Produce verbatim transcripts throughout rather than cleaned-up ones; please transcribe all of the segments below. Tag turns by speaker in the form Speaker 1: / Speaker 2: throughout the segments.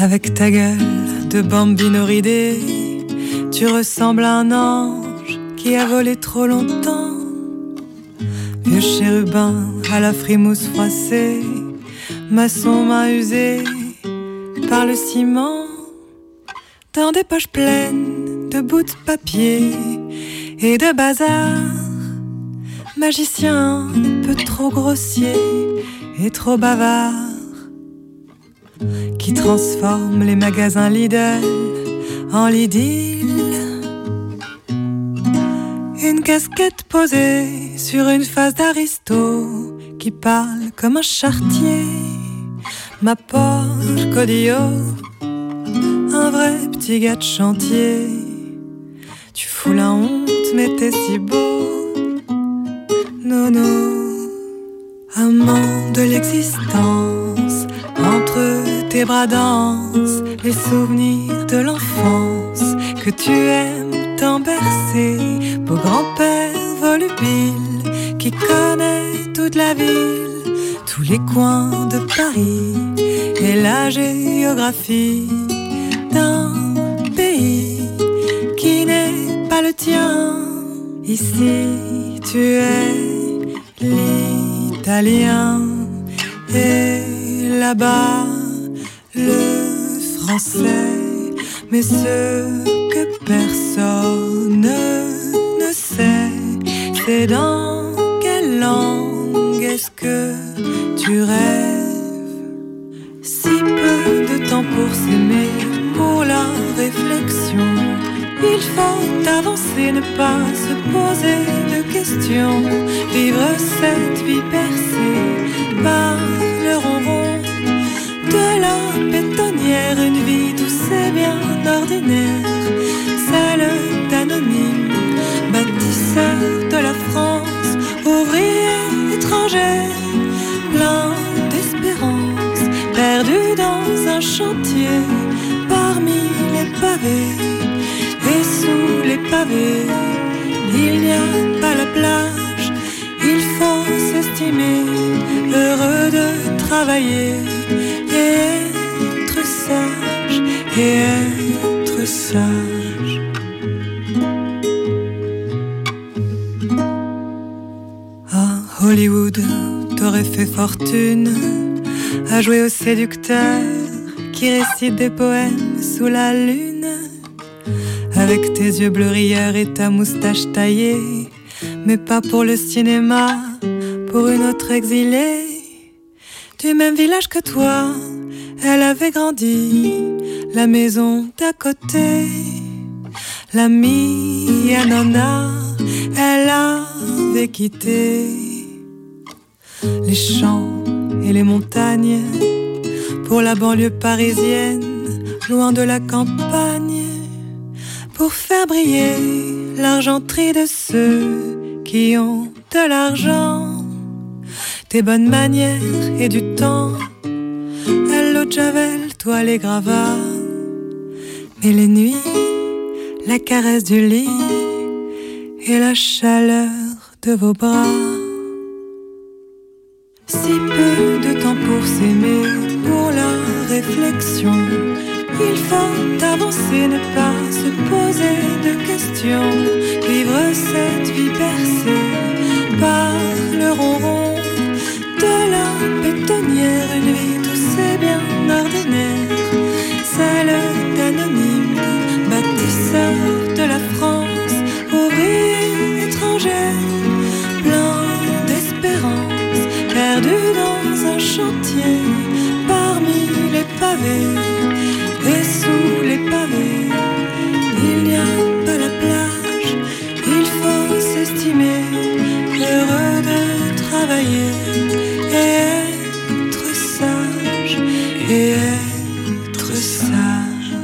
Speaker 1: Avec ta gueule de bambino ridée, tu ressembles à un ange qui a volé trop longtemps. Vieux chérubin à la frimousse froissée, maçon main usée par le ciment. Dans des poches pleines de bouts de papier et de bazar, magicien un peu trop grossier et trop bavard, qui transforme les magasins Lidl en l'idylle. Une casquette posée sur une face d'aristo qui parle comme un charretier. Ma Porsche Codillo, un vrai petit gars de chantier. Tu fous la honte mais t'es si beau, nono. Amant de l'existence, entre tes bras dansent les souvenirs de l'enfance que tu aimes tant bercer. Beau grand-père volubile qui connaît toute la ville, tous les coins de Paris et la géographie d'un pays qui n'est pas le tien. Ici tu es l'italien et là-bas le français. Mais ce que personne ne sait, c'est dans quelle langue est-ce que tu rêves. Si peu de temps pour s'aimer, pour la réflexion. Il faut avancer, ne pas se poser de questions. Vivre cette vie percée par le ronron de la bétonnière. Une vie douce et bien ordinaire, celle d'anonyme, bâtisseur de la France, ouvrier étranger, plein d'espérance, perdu dans un chantier, parmi les pavés. Et sous les pavés, il n'y a pas la plage. Il faut s'estimer heureux de travailler et être sage, et être sage. À Hollywood, t'aurais fait fortune à jouer au séducteur qui récite des poèmes sous la lune. Avec tes yeux bleus rieurs et ta moustache taillée, mais pas pour le cinéma, pour une autre exilée du même village que toi. Elle avait grandi, la maison d'à côté. L'amie Anona, elle avait quitté les champs et les montagnes pour la banlieue parisienne, loin de la campagne, pour faire briller l'argenterie de ceux qui ont de l'argent, des bonnes manières et du temps. Elle, l'eau de Javel, toi les gravats, mais les nuits, la caresse du lit et la chaleur de vos bras. Si peu de temps pour s'aimer, pour la réflexion. Il faut avancer, ne pas se poser de questions. Vivre cette vie percée par le ronron de la bétonnière. Une vie douce et bien ordinaire, celle d'anonyme, bâtisseur de la France, ouvrier étranger, plein d'espérance, perdu dans un chantier, parmi les pavés. Et sous les pavés, il n'y a pas la plage. Il faut s'estimer heureux de travailler et être sage, et être sage.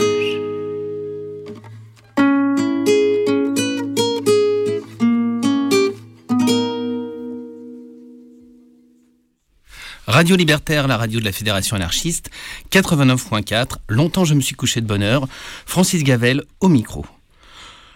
Speaker 2: Radio Libertaire, la radio de la Fédération anarchiste, quatre-vingt-neuf point quatre. Longtemps je me suis couché de bonne heure. Francis Gavel au micro.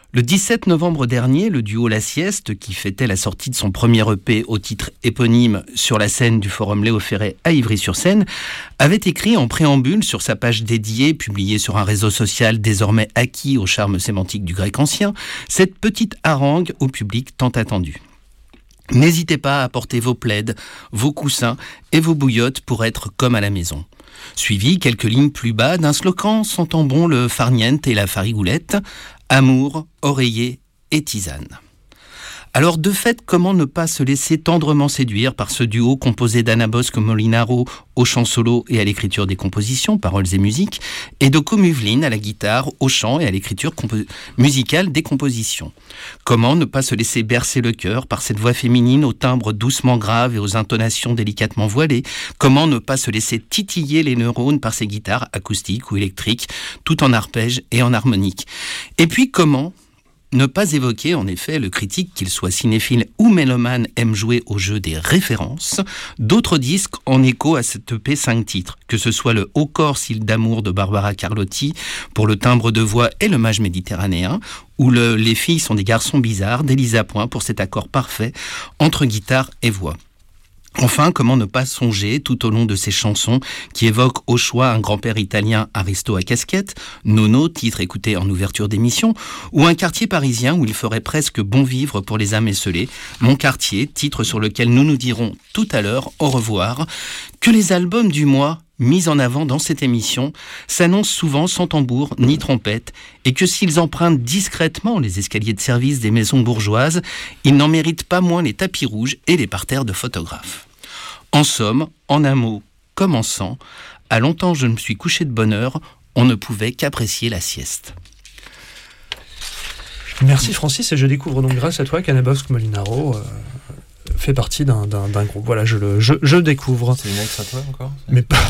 Speaker 2: Le dix-sept novembre dernier, le duo La Sieste, qui fêtait la sortie de son premier E P au titre éponyme sur la scène du Forum Léo Ferré à Ivry-sur-Seine, avait écrit en préambule sur sa page dédiée, publiée sur un réseau social désormais acquis au charme sémantique du grec ancien, cette petite harangue au public tant attendue. N'hésitez pas à apporter vos plaids, vos coussins et vos bouillottes pour être comme à la maison. Suivi, quelques lignes plus bas, d'un slogan sentant bon le farniente et la farigoulette, amour, oreiller et tisane. Alors de fait, comment ne pas se laisser tendrement séduire par ce duo composé d'Anna Bosque Molinaro au chant solo et à l'écriture des compositions, paroles et musiques, et de Comuvline à la guitare, au chant et à l'écriture compo- musicale des compositions. Comment ne pas se laisser bercer le cœur par cette voix féminine au timbre doucement grave et aux intonations délicatement voilées? Comment ne pas se laisser titiller les neurones par ces guitares acoustiques ou électriques, tout en arpège et en harmonique? Et puis comment ne pas évoquer, en effet, le critique, qu'il soit cinéphile ou mélomane, aime jouer au jeu des références, d'autres disques en écho à cette E P cinq titres, que ce soit le Haut corps Cils d'amour de Barbara Carlotti, pour le timbre de voix et le mage méditerranéen, ou le Les filles sont des garçons bizarres d'Elisa Point pour cet accord parfait entre guitare et voix. Enfin, comment ne pas songer tout au long de ces chansons qui évoquent au choix un grand-père italien aristo à casquette, Nono, titre écouté en ouverture d'émission, ou un quartier parisien où il ferait presque bon vivre pour les âmes esselées, Mon quartier, titre sur lequel nous nous dirons tout à l'heure au revoir, que les albums du mois mis en avant dans cette émission s'annoncent souvent sans tambour ni trompette et que s'ils empruntent discrètement les escaliers de service des maisons bourgeoises, ils n'en méritent pas moins les tapis rouges et les parterres de photographes. En somme, en un mot, comme en cent, à longtemps je me suis couché de bonne heure, on ne pouvait qu'apprécier la sieste.
Speaker 3: Merci Francis, et je découvre donc grâce à toi qu'Anna Bosque Molinaro euh, fait partie d'un, d'un, d'un groupe. Voilà, je le je, je découvre.
Speaker 4: C'est une ex à toi encore?
Speaker 3: Mais pas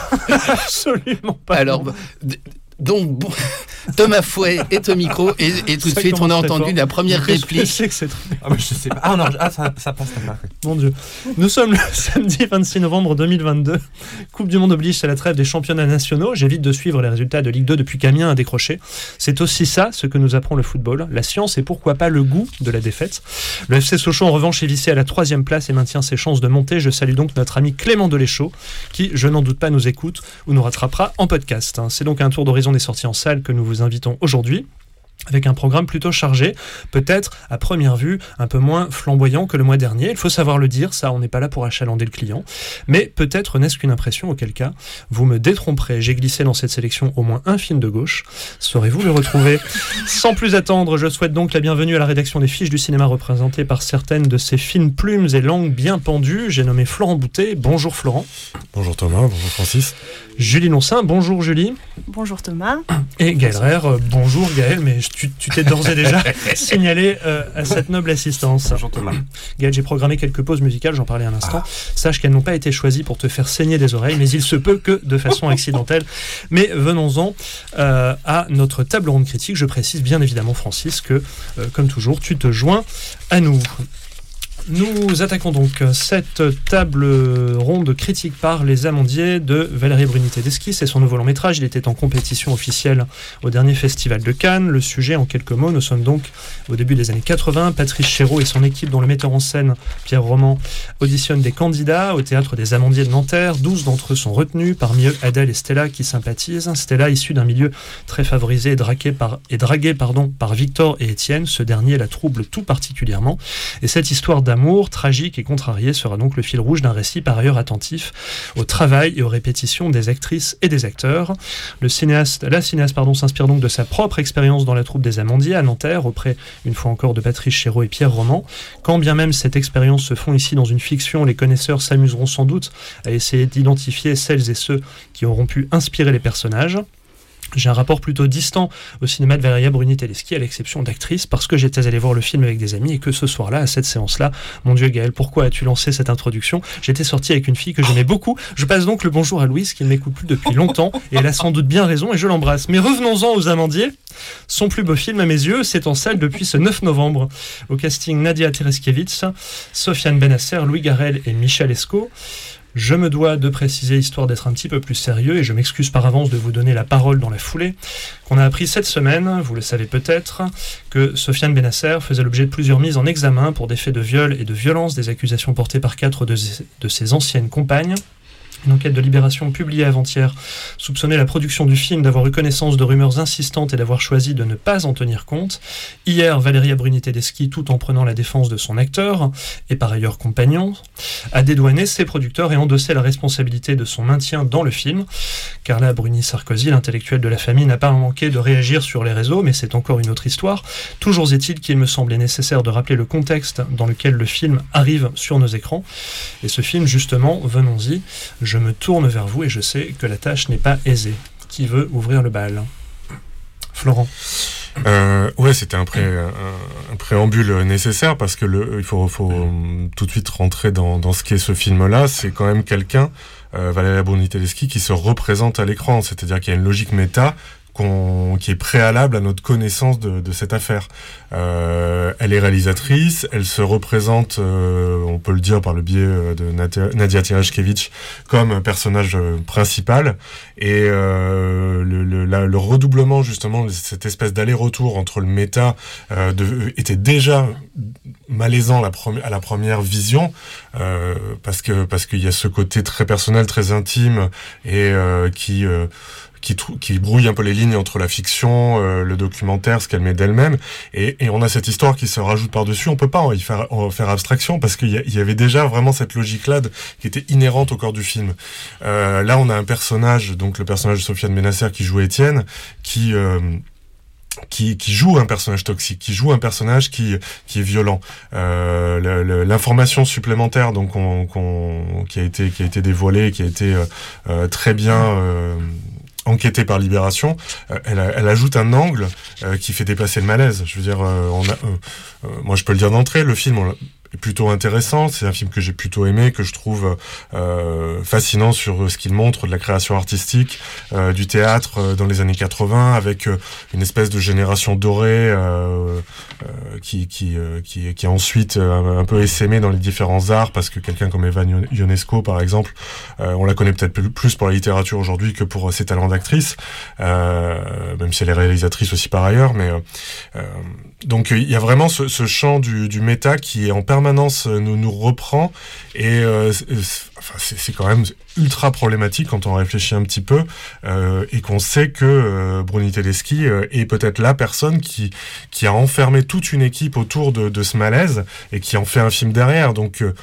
Speaker 3: absolument pas.
Speaker 2: Alors, d- donc bon, Thomas Fouet est au micro et, et tout de
Speaker 3: Ça
Speaker 2: suite on a
Speaker 3: commence très
Speaker 2: entendu
Speaker 3: fort.
Speaker 2: la première
Speaker 3: Je
Speaker 2: réplique.
Speaker 3: sais que c'est très...
Speaker 4: Ah, bah, je sais pas. Ah non, ah, ça, ça passe, ça passe.
Speaker 3: Mon Dieu. Nous sommes le samedi vingt-six novembre deux mille vingt-deux. Coupe du Monde oblige, c'est la trêve des championnats nationaux. J'évite de suivre les résultats de Ligue deux depuis qu'Amiens a décroché. C'est aussi ça, ce que nous apprend le football. La science et pourquoi pas le goût de la défaite. Le F C Sochaux, en revanche, est vissé à la troisième place et maintient ses chances de monter. Je salue donc notre ami Clément Deléchaud, qui, je n'en doute pas, nous écoute ou nous rattrapera en podcast. C'est donc un tour d'horizon des sorties en salle que nous vous invitons aujourd'hui, avec un programme plutôt chargé, peut-être à première vue un peu moins flamboyant que le mois dernier. Il faut savoir le dire, ça on n'est pas là pour achalander le client, mais peut-être n'est-ce qu'une impression, auquel cas vous me détromperez. J'ai glissé dans cette sélection au moins un film de gauche, saurez-vous le retrouver? Sans plus attendre, je souhaite donc la bienvenue à la rédaction des fiches du cinéma représentée par certaines de ces fines plumes et langues bien pendues. J'ai nommé Florent Boutet. Bonjour Florent.
Speaker 4: Bonjour Thomas, bonjour Francis.
Speaker 3: Julie Noncin, bonjour Julie.
Speaker 5: Bonjour Thomas.
Speaker 3: Et Gaël Rère, euh, bonjour Gaël, mais tu, tu t'es d'ores et déjà signalé euh, à cette noble assistance.
Speaker 4: Bonjour Thomas.
Speaker 3: Gaël, j'ai programmé quelques pauses musicales, j'en parlais un instant. Ah. Sache qu'elles n'ont pas été choisies pour te faire saigner des oreilles, mais il se peut que de façon accidentelle. Mais venons-en euh, à notre table ronde critique. Je précise bien évidemment, Francis, que, euh, comme toujours, tu te joins à nous. Nous attaquons donc cette table ronde critique par Les Amandiers de Valérie Bruni-Tedeschi. C'est son nouveau long métrage. Il était en compétition officielle au dernier festival de Cannes. Le sujet, en quelques mots, nous sommes donc au début des années quatre-vingts. Patrice Chéreau et son équipe, dont le metteur en scène Pierre Roman, auditionnent des candidats au théâtre des Amandiers de Nanterre. Douze d'entre eux sont retenus, parmi eux Adèle et Stella qui sympathisent. Stella, issue d'un milieu très favorisé et draguée par, et draguée, pardon, par Victor et Étienne. Ce dernier la trouble tout particulièrement. Et cette histoire d'amour L'amour tragique et contrarié sera donc le fil rouge d'un récit par ailleurs attentif au travail et aux répétitions des actrices et des acteurs. Le cinéaste, la cinéaste pardon, s'inspire donc de sa propre expérience dans la troupe des Amandiers à Nanterre, auprès, une fois encore, de Patrice Chéreau et Pierre Roman. Quand bien même cette expérience se fond ici dans une fiction, les connaisseurs s'amuseront sans doute à essayer d'identifier celles et ceux qui auront pu inspirer les personnages. J'ai un rapport plutôt distant au cinéma de Valérie Bruni-Tedeschi, à l'exception d'actrice, parce que j'étais allé voir le film avec des amis et que ce soir-là, à cette séance-là, mon Dieu Gaël, pourquoi as-tu lancé cette introduction? J'étais sorti avec une fille que j'aimais beaucoup. Je passe donc le bonjour à Louise, qui ne m'écoute plus depuis longtemps, et elle a sans doute bien raison, et je l'embrasse. Mais revenons-en aux Amandiers. Son plus beau film, à mes yeux, c'est en salle depuis ce neuf novembre. Au casting, Nadia Tereskevitz, Sofiane Benasser, Louis Garrel et Michel Escaut. Je me dois de préciser, histoire d'être un petit peu plus sérieux, et je m'excuse par avance de vous donner la parole dans la foulée, qu'on a appris cette semaine, vous le savez peut-être, que Sofiane Bennacer faisait l'objet de plusieurs mises en examen pour des faits de viol et de violence, des accusations portées par quatre de, de ses anciennes compagnes. Une enquête de Libération publiée avant-hier soupçonnait la production du film d'avoir eu connaissance de rumeurs insistantes et d'avoir choisi de ne pas en tenir compte. Hier, Valeria Bruni-Tedeschi, tout en prenant la défense de son acteur, et par ailleurs compagnon, a dédouané ses producteurs et endossé la responsabilité de son maintien dans le film. Carla Bruni-Sarkozy, l'intellectuelle de la famille, n'a pas manqué de réagir sur les réseaux, mais c'est encore une autre histoire. Toujours est-il qu'il me semblait nécessaire de rappeler le contexte dans lequel le film arrive sur nos écrans. Et ce film, justement, venons-y. Je me tourne vers vous et je sais que la tâche n'est pas aisée. Qui veut ouvrir le bal ? Florent.
Speaker 4: Euh, ouais, c'était un, pré, un, un préambule nécessaire parce que le, il faut, faut tout de suite rentrer dans, dans ce qu'est ce film-là. C'est quand même quelqu'un, euh, Valeria Bruni-Tedeschi, qui se représente à l'écran. C'est-à-dire qu'il y a une logique méta qu'on, qui est préalable à notre connaissance de, de cette affaire. Euh, elle est réalisatrice, elle se représente, euh, on peut le dire par le biais de Nadia, Nadia Tereshkevich, comme un personnage principal. Et euh, le, le, la, le redoublement, justement, cette espèce d'aller-retour entre le méta euh, de, était déjà malaisant la premi- à la première vision, euh, parce que parce qu'il y a ce côté très personnel, très intime, et euh, qui... Euh, Qui, trou- qui brouille un peu les lignes entre la fiction, euh, le documentaire, ce qu'elle met d'elle-même, et, et on a cette histoire qui se rajoute par-dessus. On peut pas en y faire, en faire abstraction parce qu'il y, a, il y avait déjà vraiment cette logique-là de, qui était inhérente au corps du film. Euh, là, on a un personnage, donc le personnage de Sofiane Bennacer qui joue Étienne, qui euh, Qui, qui joue un personnage toxique, qui joue un personnage qui qui est violent. Euh, le, le, l'information supplémentaire donc on, qu'on, qui a été qui a été dévoilée, qui a été euh, euh, très bien euh, enquêtée par Libération, euh, elle, elle ajoute un angle euh, qui fait dépasser le malaise. Je veux dire, euh, on a, euh, euh, moi je peux le dire d'entrée, le film on est plutôt intéressant, c'est un film que j'ai plutôt aimé, que je trouve euh, fascinant sur ce qu'il montre de la création artistique, euh, du théâtre euh, dans les années quatre-vingts, avec euh, une espèce de génération dorée euh, euh, qui, qui, euh, qui, qui a ensuite euh, un peu essaimé dans les différents arts, parce que quelqu'un comme Eva Ionesco, par exemple, euh, on la connaît peut-être plus pour la littérature aujourd'hui que pour ses talents d'actrice, euh, même si elle est réalisatrice aussi par ailleurs, mais euh, donc il y a vraiment ce, ce champ du, du méta qui est en permanence nous, nous reprend, et euh, c'est, enfin, c'est, c'est quand même ultra problématique quand on réfléchit un petit peu, euh, et qu'on sait que euh, Bruni-Tedeschi euh, est peut-être la personne qui, qui a enfermé toute une équipe autour de, de ce malaise et qui en fait un film derrière. Donc euh,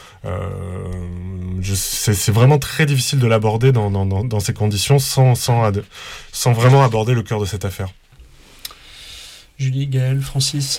Speaker 4: je, c'est, c'est vraiment très difficile de l'aborder dans, dans, dans, dans ces conditions sans, sans, ad, sans vraiment aborder le cœur de cette affaire.
Speaker 3: Julie, Gaël, Francis.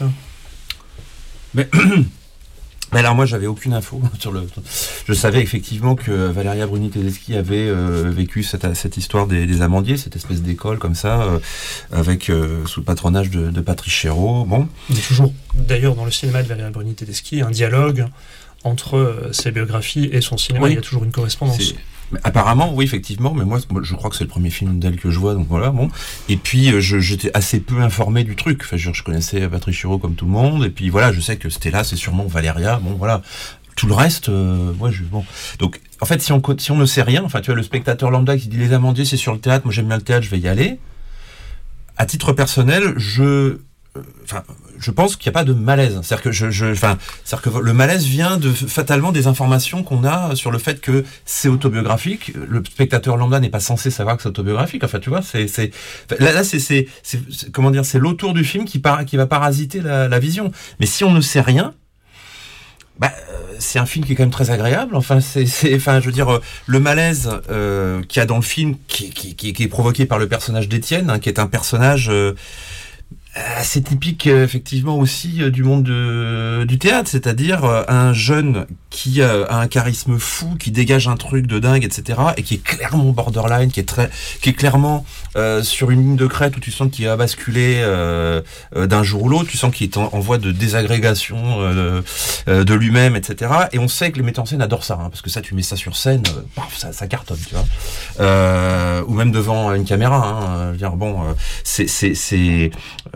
Speaker 5: Mais, mais alors moi j'avais aucune info sur le. Je savais effectivement que Valeria Bruni-Tedeschi avait euh, vécu cette, cette histoire des, des amandiers, cette espèce d'école comme ça, euh, avec euh, sous le patronage de, de Patrice Chéreau. Bon.
Speaker 3: Il y a toujours, d'ailleurs, dans le cinéma de Valeria Bruni-Tedeschi, un dialogue entre euh, ses biographies et son cinéma. Oui. Il y a toujours une correspondance. C'est...
Speaker 5: Mais apparemment, oui, effectivement, mais moi, je crois que c'est le premier film d'elle que je vois, donc voilà, bon. Et puis, je, j'étais assez peu informé du truc. Enfin, je, je connaissais Patrice Chéreau comme tout le monde, et puis voilà, je sais que c'était là, c'est sûrement Valéria, bon, voilà. Tout le reste, euh, ouais, je, bon. Donc, en fait, si on, si on ne sait rien, enfin, tu vois, le spectateur lambda qui dit les amandiers, c'est sur le théâtre, moi j'aime bien le théâtre, je vais y aller. À titre personnel, je, enfin, euh, je pense qu'il n'y a pas de malaise. C'est-à-dire que je, je, enfin, c'est-à-dire que le malaise vient de fatalement des informations qu'on a sur le fait que c'est autobiographique. Le spectateur lambda n'est pas censé savoir que c'est autobiographique. Enfin, tu vois, c'est, c'est, là, là, c'est, c'est, c'est, c'est comment dire, c'est l'autour du film qui par, qui va parasiter la, la vision. Mais si on ne sait rien, bah, c'est un film qui est quand même très agréable. Enfin, c'est, c'est, enfin, je veux dire, le malaise euh, qu'il y a dans le film, qui, qui, qui, qui est provoqué par le personnage d'Étienne, hein, qui est un personnage euh, assez typique, effectivement, aussi euh, du monde de, du théâtre, c'est-à-dire euh, un jeune qui euh, a un charisme fou, qui dégage un truc de dingue, et cetera, et qui est clairement borderline, qui est très, qui est clairement euh, sur une ligne de crête où tu sens qu'il va basculer euh, euh, d'un jour ou l'autre, tu sens qu'il est en, en voie de désagrégation euh, euh, de lui-même, et cetera. Et on sait que les metteurs en scène adorent ça, hein, parce que ça, tu mets ça sur scène, euh, paf, ça, ça cartonne, tu vois, euh, ou même devant une caméra. Hein, je veux dire, bon, euh, c'est, c'est, c'est euh,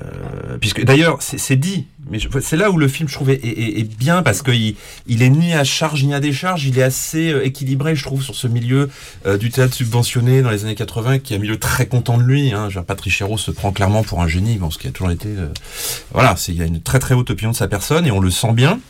Speaker 5: puisque d'ailleurs c'est, c'est dit, mais je, c'est là où le film je trouve est, est, est bien parce que il, il est ni à charge ni à décharge, il est assez euh, équilibré je trouve sur ce milieu euh, du théâtre subventionné dans les années quatre-vingts qui est un milieu très content de lui. Hein. Genre, Patrick Chéreau se prend clairement pour un génie, bon, ce qui a toujours été, euh, voilà, c'est, il y a une très très haute opinion de sa personne et on le sent bien.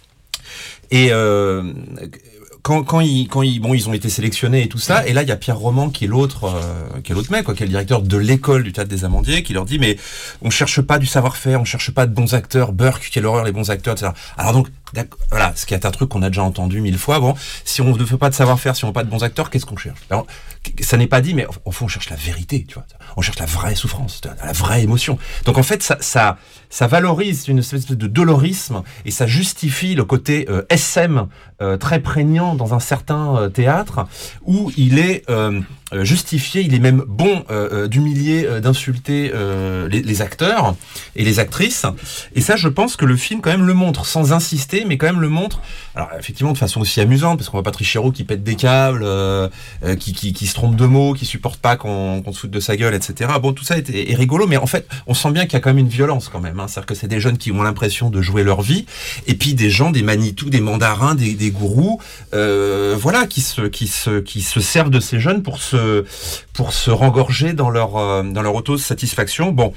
Speaker 5: Et euh, Quand, quand ils, quand ils, bon, ils ont été sélectionnés et tout ça, et là il y a Pierre Roman qui est l'autre, euh, qui est l'autre mec, quoi, qui est le directeur de l'école du théâtre des Amandiers, qui leur dit mais on cherche pas du savoir-faire, on cherche pas de bons acteurs, Burke, quelle horreur les bons acteurs, et cetera. Alors donc voilà, ce qui est un truc qu'on a déjà entendu mille fois. Bon, si on ne fait pas de savoir-faire, si on n'a pas de bons acteurs, qu'est-ce qu'on cherche? Alors, ça n'est pas dit, mais au fond on cherche la vérité, tu vois. On cherche la vraie souffrance, la vraie émotion. Donc en fait ça, ça, ça valorise une espèce de dolorisme et ça justifie le côté euh, S M euh, très prégnant dans un certain euh, théâtre où il est euh, justifié, il est même bon euh, d'humilier, euh, d'insulter euh, les, les acteurs et les actrices. Et ça, je pense que le film quand même le montre sans insister, mais quand même le montre. Alors effectivement de façon aussi amusante, parce qu'on voit Patrick Chéreau qui pète des câbles, euh, euh, qui, qui, qui se trompe de mots, qui supporte pas qu'on, qu'on se foute de sa gueule, et cetera. Bon, tout ça est, est rigolo, mais en fait, on sent bien qu'il y a quand même une violence quand même. Hein. C'est-à-dire que c'est des jeunes qui ont l'impression de jouer leur vie, et puis des gens, des Manitou, des mandarins, des, des gourous, euh, voilà, qui se, qui se, qui se servent de ces jeunes pour se, pour se rengorger dans leur, euh, dans leur auto-satisfaction. Bon,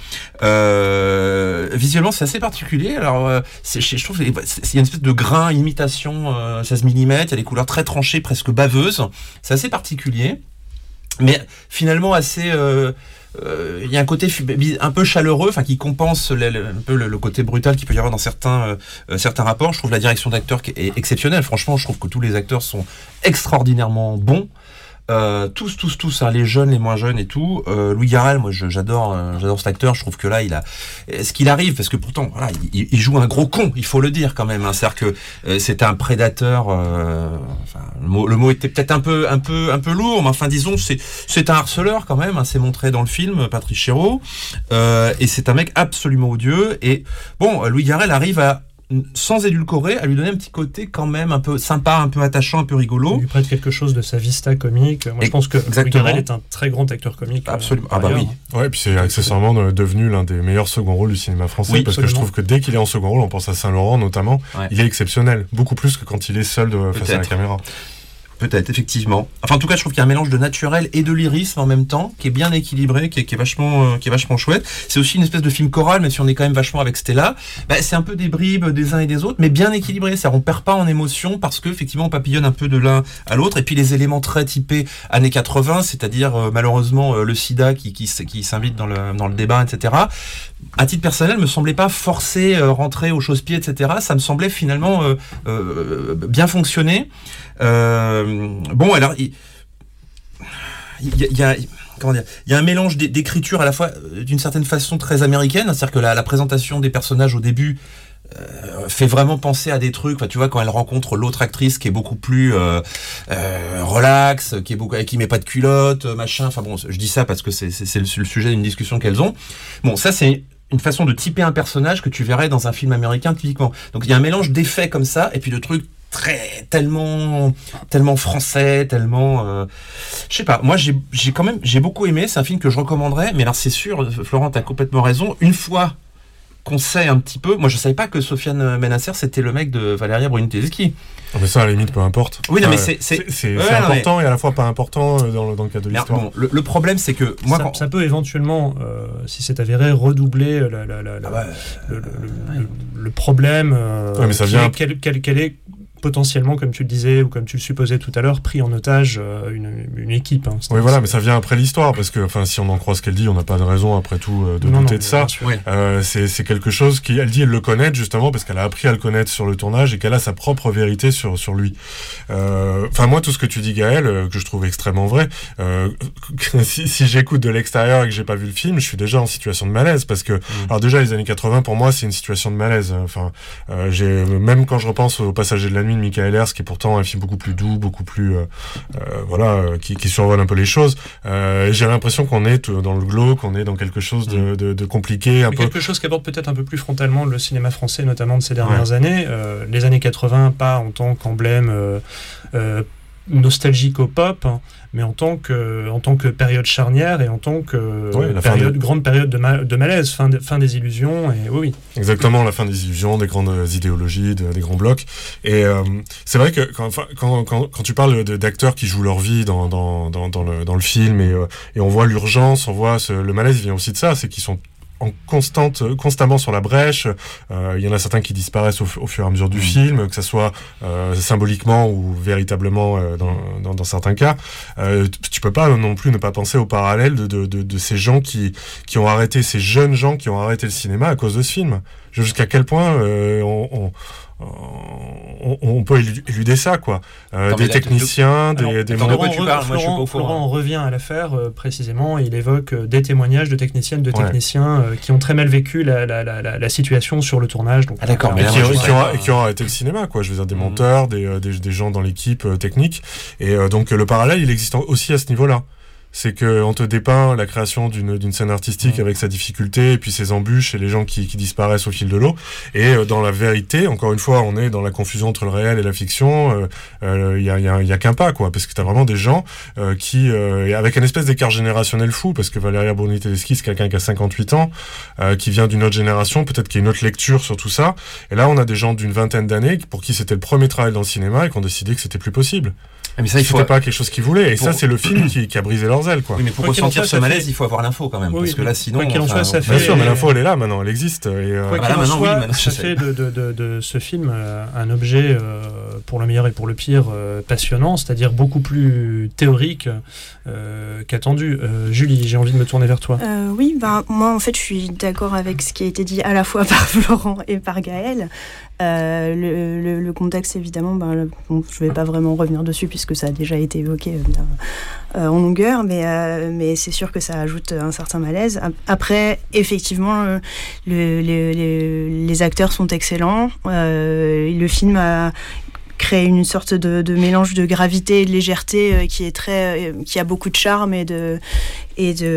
Speaker 5: euh, visuellement, c'est assez particulier. Alors, euh, c'est, je trouve, il y a une espèce de grain, imitation euh, seize millimètres. Il y a des couleurs très tranchées, presque baveuses. C'est assez particulier, mais finalement assez. Euh, Euh, il y a un côté un peu chaleureux, enfin qui compense le, le, un peu le, le côté brutal qu'il peut y avoir dans certains euh, certains rapports. Je trouve la direction d'acteurs est exceptionnelle. Franchement, je trouve que tous les acteurs sont extraordinairement bons. Euh, tous, tous, tous, hein, les jeunes, les moins jeunes et tout. Euh, Louis Garrel, moi, je, j'adore, euh, j'adore cet acteur. Je trouve que là, il a, ce qu'il arrive, parce que pourtant, voilà, il, il joue un gros con. Il faut le dire quand même. Hein, c'est-à-dire que euh, c'est un prédateur. Euh, enfin, le mot, le mot était peut-être un peu, un peu, un peu lourd, mais enfin, disons, c'est, c'est un harceleur quand même. Hein, c'est montré dans le film, Patrick Chéreau, euh, et c'est un mec absolument odieux. Et bon, Louis Garrel arrive à sans édulcorer, à lui donner un petit côté quand même un peu sympa, un peu attachant, un peu rigolo.
Speaker 3: Il lui prête quelque chose de sa vista comique. Moi, et je pense que Louis Garrel est un très grand acteur comique.
Speaker 5: Absolument.
Speaker 3: Euh,
Speaker 5: ah bah oui.
Speaker 4: Ouais, et puis c'est accessoirement devenu l'un des meilleurs second rôles du cinéma français, oui, parce absolument. Que je trouve que dès qu'il est en second rôle, on pense à Saint-Laurent notamment, ouais. Il est exceptionnel, beaucoup plus que quand il est seul de, face à la caméra.
Speaker 5: Peut-être, effectivement. Enfin, en tout cas, je trouve qu'il y a un mélange de naturel et de lyrisme en même temps, qui est bien équilibré, qui est, qui est vachement, euh, qui est vachement chouette. C'est aussi une espèce de film choral, même si on est quand même vachement avec Stella. Bah, c'est un peu des bribes des uns et des autres, mais bien équilibré. Ça, on perd pas en émotion parce que, effectivement, on papillonne un peu de l'un à l'autre. Et puis, les éléments très typés années quatre-vingts, c'est-à-dire, euh, malheureusement, euh, le sida qui, qui, qui s'invite dans le, dans le débat, et cetera. À titre personnel, me semblait pas forcer, euh, rentrer au chausse-pied, et cetera. Ça me semblait finalement euh, euh, bien fonctionner. Euh, bon, alors, il y, y, y a, comment dire, il y a un mélange d'écriture à la fois d'une certaine façon très américaine, c'est-à-dire que la, la présentation des personnages au début euh, fait vraiment penser à des trucs. Enfin, tu vois, quand elle rencontre l'autre actrice qui est beaucoup plus euh, euh, relax, qui est beaucoup, qui met pas de culotte, machin. Enfin bon, je dis ça parce que c'est, c'est, c'est le, le sujet d'une discussion qu'elles ont. Bon, ça c'est une façon de typer un personnage que tu verrais dans un film américain typiquement. Donc il y a un mélange d'effets comme ça et puis de trucs très tellement tellement français, tellement euh, je sais pas. Moi j'ai j'ai quand même j'ai beaucoup aimé, c'est un film que je recommanderais, mais alors c'est sûr, Florent, t'as complètement raison, une fois qu'on sait un petit peu, moi je savais pas que Sofiane Benasser c'était le mec de Valéria Bruni-Tedeschi.
Speaker 4: Oh mais ça à la limite peu importe.
Speaker 5: Oui non
Speaker 4: ouais,
Speaker 5: mais c'est c'est,
Speaker 4: c'est, c'est,
Speaker 5: ouais,
Speaker 4: c'est
Speaker 5: non,
Speaker 4: important
Speaker 5: mais...
Speaker 4: et à la fois pas important dans le, dans le cadre de l'histoire.
Speaker 5: Bon, le, le problème c'est que moi
Speaker 3: ça,
Speaker 5: quand...
Speaker 3: ça peut éventuellement euh, si c'est avéré redoubler la, la, la,
Speaker 5: ah bah,
Speaker 3: le, le, le, le, le problème euh,
Speaker 4: ouais, mais ça vient...
Speaker 3: quel, quel, quel est potentiellement, comme tu le disais ou comme tu le supposais tout à l'heure, pris en otage euh, une, une équipe. Hein,
Speaker 4: oui, voilà, mais ça vient après l'histoire, parce que, enfin, si on en croit ce qu'elle dit, on n'a pas de raison après tout euh, de non, douter non, de ça. Euh, c'est, c'est quelque chose qui, elle dit, elle le connaît justement parce qu'elle a appris à le connaître sur le tournage et qu'elle a sa propre vérité sur sur lui. Enfin, euh, moi, tout ce que tu dis, Gaël, euh, que je trouve extrêmement vrai. Euh, si, si j'écoute de l'extérieur et que j'ai pas vu le film, je suis déjà en situation de malaise parce que, mmh. alors déjà, les années quatre-vingts pour moi, c'est une situation de malaise. Enfin, euh, j'ai même quand je repense au Passager de la nuit de Michael Ers, qui est pourtant un film beaucoup plus doux, beaucoup plus euh, euh, voilà, euh, qui, qui survole un peu les choses. Euh, j'ai l'impression qu'on est dans le glauque, qu'on est dans quelque chose de, de, de compliqué, un
Speaker 3: Mais
Speaker 4: peu.
Speaker 3: Quelque chose qui aborde peut-être un peu plus frontalement le cinéma français, notamment de ces dernières ouais. années. Euh, les années quatre-vingts, pas en tant qu'emblème euh, euh, nostalgique au pop, hein, mais en tant que en tant que période charnière et en tant que
Speaker 4: ouais, la
Speaker 3: période,
Speaker 4: de...
Speaker 3: grande période de, ma, de malaise, fin, de, fin des illusions. Et oui, oui.
Speaker 4: Exactement, la fin des illusions, des grandes idéologies, de, des grands blocs. Et euh, c'est vrai que quand, quand, quand, quand tu parles de, d'acteurs qui jouent leur vie dans, dans, dans, dans, le, dans le film et, euh, et on voit l'urgence, on voit ce, le malaise, il vient aussi de ça, c'est qu'ils sont en constante, constamment sur la brèche. Euh, il y en a certains qui disparaissent au, au fur et à mesure du mmh. film, que ça soit euh, symboliquement ou véritablement euh, dans, dans, dans certains cas. Euh, tu peux pas non plus ne pas penser au parallèle de, de, de, de ces gens qui, qui ont arrêté, ces jeunes gens qui ont arrêté le cinéma à cause de ce film. Jusqu'à quel point euh, on, on On, on peut éluder ça, quoi. Euh, des techniciens, des... Alors, des
Speaker 3: Florent, Florent, tu parles, moi, je suis pas au Florent revient à l'affaire, euh, précisément, et il évoque euh, des témoignages de techniciennes, de techniciens ouais. euh, qui ont très mal vécu la, la, la, la, la situation sur le tournage. Donc,
Speaker 5: ah d'accord,
Speaker 4: mais là, qui, qui, qui, ont, et qui ont arrêté le cinéma, quoi. Je veux dire, des mmh. monteurs, des, des, des gens dans l'équipe euh, technique. Et euh, donc, le parallèle, il existe aussi à ce niveau-là. C'est qu'on te dépeint la création d'une, d'une scène artistique mmh. avec sa difficulté et puis ses embûches et les gens qui, qui disparaissent au fil de l'eau. Et euh, dans la vérité, encore une fois, on est dans la confusion entre le réel et la fiction. Il euh, euh, y, a, y, a, y a qu'un pas, quoi, parce que t'as vraiment des gens euh, qui, euh, avec une espèce d'écart générationnel fou, parce que Valeria Bruni-Tedeschi, c'est quelqu'un qui a cinquante-huit ans, euh, qui vient d'une autre génération, peut-être qu'il y a une autre lecture sur tout ça. Et là, on a des gens d'une vingtaine d'années pour qui c'était le premier travail dans le cinéma et qui ont décidé que c'était plus possible. Mais ça, il faut... C'était pas quelque chose qu'ils voulaient. Et pour... ça, c'est le film qui, qui a brisé leurs ailes, quoi.
Speaker 5: Oui, mais pour ressentir ce malaise, fait... il faut avoir l'info quand même. Oui, parce que là, sinon.
Speaker 3: Quoi qu'il en soit, ça fait.
Speaker 4: Bien sûr, mais l'info, elle est là maintenant, elle existe. Et euh...
Speaker 3: Quoi qu'il en soit, ça fait de, de, de, de ce film euh, un objet, euh, pour le meilleur et pour le pire, euh, passionnant, c'est-à-dire beaucoup plus théorique euh, qu'attendu. Euh, Julie, j'ai envie de me tourner vers toi.
Speaker 6: Euh, oui, bah, moi, en fait, je suis d'accord avec ce qui a été dit à la fois par Florent et par Gaël. Euh, le, le, le contexte, évidemment, ben, bon, je ne vais pas vraiment revenir dessus puisque ça a déjà été évoqué euh, en longueur, mais, euh, mais c'est sûr que ça ajoute un certain malaise. Après, effectivement, le, le, le, les acteurs sont excellents. Euh, le film a créé une sorte de, de mélange de gravité et de légèreté euh, qui est très, euh, qui a beaucoup de charme et de et de,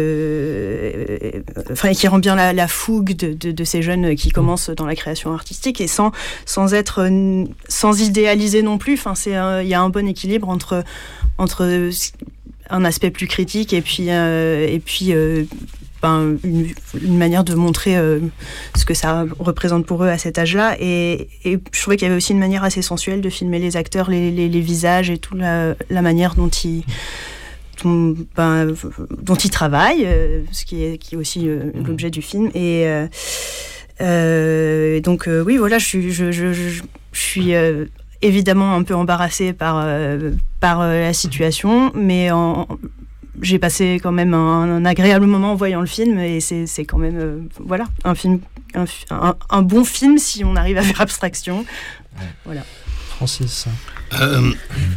Speaker 6: euh, enfin, qui rend bien la, la fougue de, de, de ces jeunes qui commencent dans la création artistique et sans sans être sans idéaliser non plus. Enfin, c'est il y a un bon équilibre entre entre un aspect plus critique et puis euh, et puis euh, ben, une, une manière de montrer euh, ce que ça représente pour eux à cet âge-là. Et, et je trouvais qu'il y avait aussi une manière assez sensuelle de filmer les acteurs, les, les, les visages et toute la, la manière dont ils, dont, ben, dont ils travaillent, euh, ce qui est, qui est aussi euh, l'objet du film. Et euh, euh, donc, euh, oui, voilà, je suis, je, je, je, je suis euh, évidemment un peu embarrassée par, euh, par euh, la situation, mais en... j'ai passé quand même un, un agréable moment en voyant le film et c'est, c'est quand même euh, voilà, un, film, un, un, un bon film si on arrive à faire abstraction. Voilà.
Speaker 3: Francis.
Speaker 2: Euh,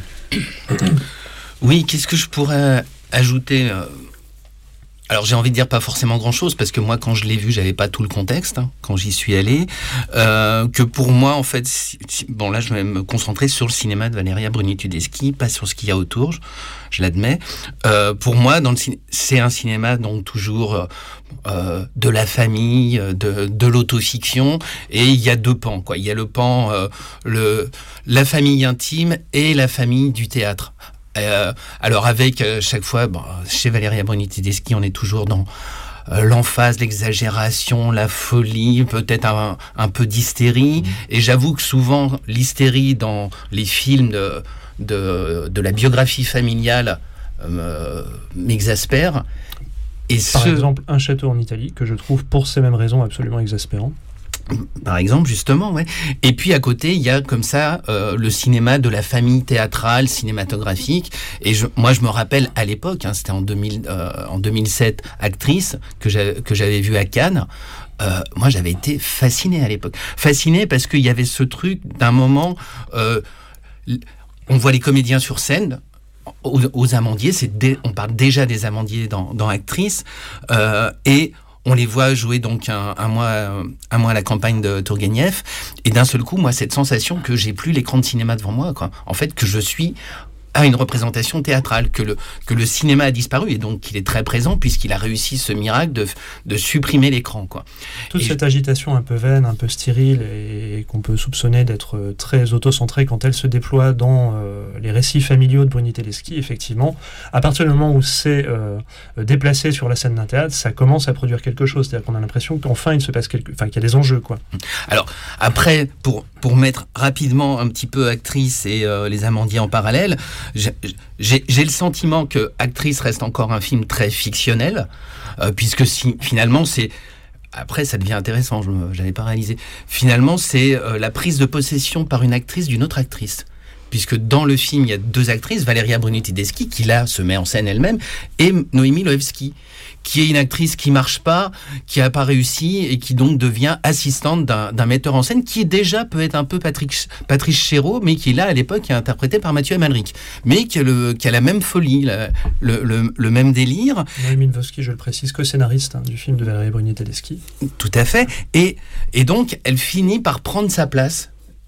Speaker 2: oui, qu'est-ce que je pourrais ajouter ? Alors j'ai envie de dire pas forcément grand-chose parce que moi quand je l'ai vu j'avais pas tout le contexte hein, quand j'y suis allé euh, que pour moi en fait si, si, bon là je vais me concentrer sur le cinéma de Valeria Bruni-Tedeschi, pas sur ce qu'il y a autour, je, je l'admets. Euh, pour moi dans le ciné- c'est un cinéma donc toujours euh, de la famille, de, de l'autofiction et il y a deux pans quoi. Il y a le pan euh, le la famille intime et la famille du théâtre. Euh, alors avec euh, chaque fois, bon, chez Valeria Bruni-Tedeschi, on est toujours dans euh, l'emphase, l'exagération, la folie, peut-être un, un peu d'hystérie. Mmh. Et j'avoue que souvent, l'hystérie dans les films de, de, de la biographie familiale euh, m'exaspère.
Speaker 3: Et Par ce... exemple, Un château en Italie, que je trouve pour ces mêmes raisons absolument exaspérant.
Speaker 2: Par exemple, justement, ouais. Et puis à côté, il y a comme ça euh, le cinéma de la famille théâtrale, cinématographique. Et je, moi, je me rappelle à l'époque, hein, c'était en, deux mille, euh, en deux mille sept, Actrice, que, j'a, que j'avais vu à Cannes. Euh, moi, j'avais été fasciné à l'époque. Fasciné parce qu'il y avait ce truc d'un moment, euh, on voit les comédiens sur scène. Aux, aux amandiers, c'est dé, on parle déjà des amandiers dans, dans Actrice, euh, et on les voit jouer donc un, un mois, un mois à la campagne de Tourguenieff, et d'un seul coup, moi, cette sensation que j'ai plus l'écran de cinéma devant moi, quoi. En fait, que je suis à une représentation théâtrale, que le, que le cinéma a disparu et donc qu'il est très présent puisqu'il a réussi ce miracle de, de supprimer l'écran, quoi.
Speaker 3: Toute
Speaker 2: et
Speaker 3: cette
Speaker 2: je...
Speaker 3: agitation un peu vaine, un peu stérile et qu'on peut soupçonner d'être très autocentrée quand elle se déploie dans euh, les récits familiaux de Bruni-Tedeschi, effectivement, à partir du moment où c'est euh, déplacé sur la scène d'un théâtre, ça commence à produire quelque chose. C'est-à-dire qu'on a l'impression qu'enfin il se passe quelque... enfin, qu'il y a des enjeux, quoi.
Speaker 2: Alors, après, pour, pour mettre rapidement un petit peu Actrice et euh, Les Amandiers en parallèle, j'ai, j'ai, j'ai le sentiment que Actrice reste encore un film très fictionnel, euh, puisque si, finalement, c'est... Après, ça devient intéressant, je n'avais pas réalisé. Finalement, c'est euh, la prise de possession par une actrice d'une autre actrice. Puisque dans le film, il y a deux actrices, Valeria Bruni-Tedeschi, qui là se met en scène elle-même, et Noémie Loewski, qui est une actrice qui marche pas, qui a pas réussi, et qui donc devient assistante d'un, d'un metteur en scène, qui déjà peut être un peu Patrick, Patrice Chéreau, mais qui là, à l'époque, est interprété par Mathieu Amalric, mais qui a, le, qui a la même folie, la, le, le, le même délire.
Speaker 3: Noémie Loewski, je le précise, co-scénariste hein, du film de Valeria Bruni-Tedeschi.
Speaker 2: Tout à fait. Et, et donc, elle finit par prendre sa place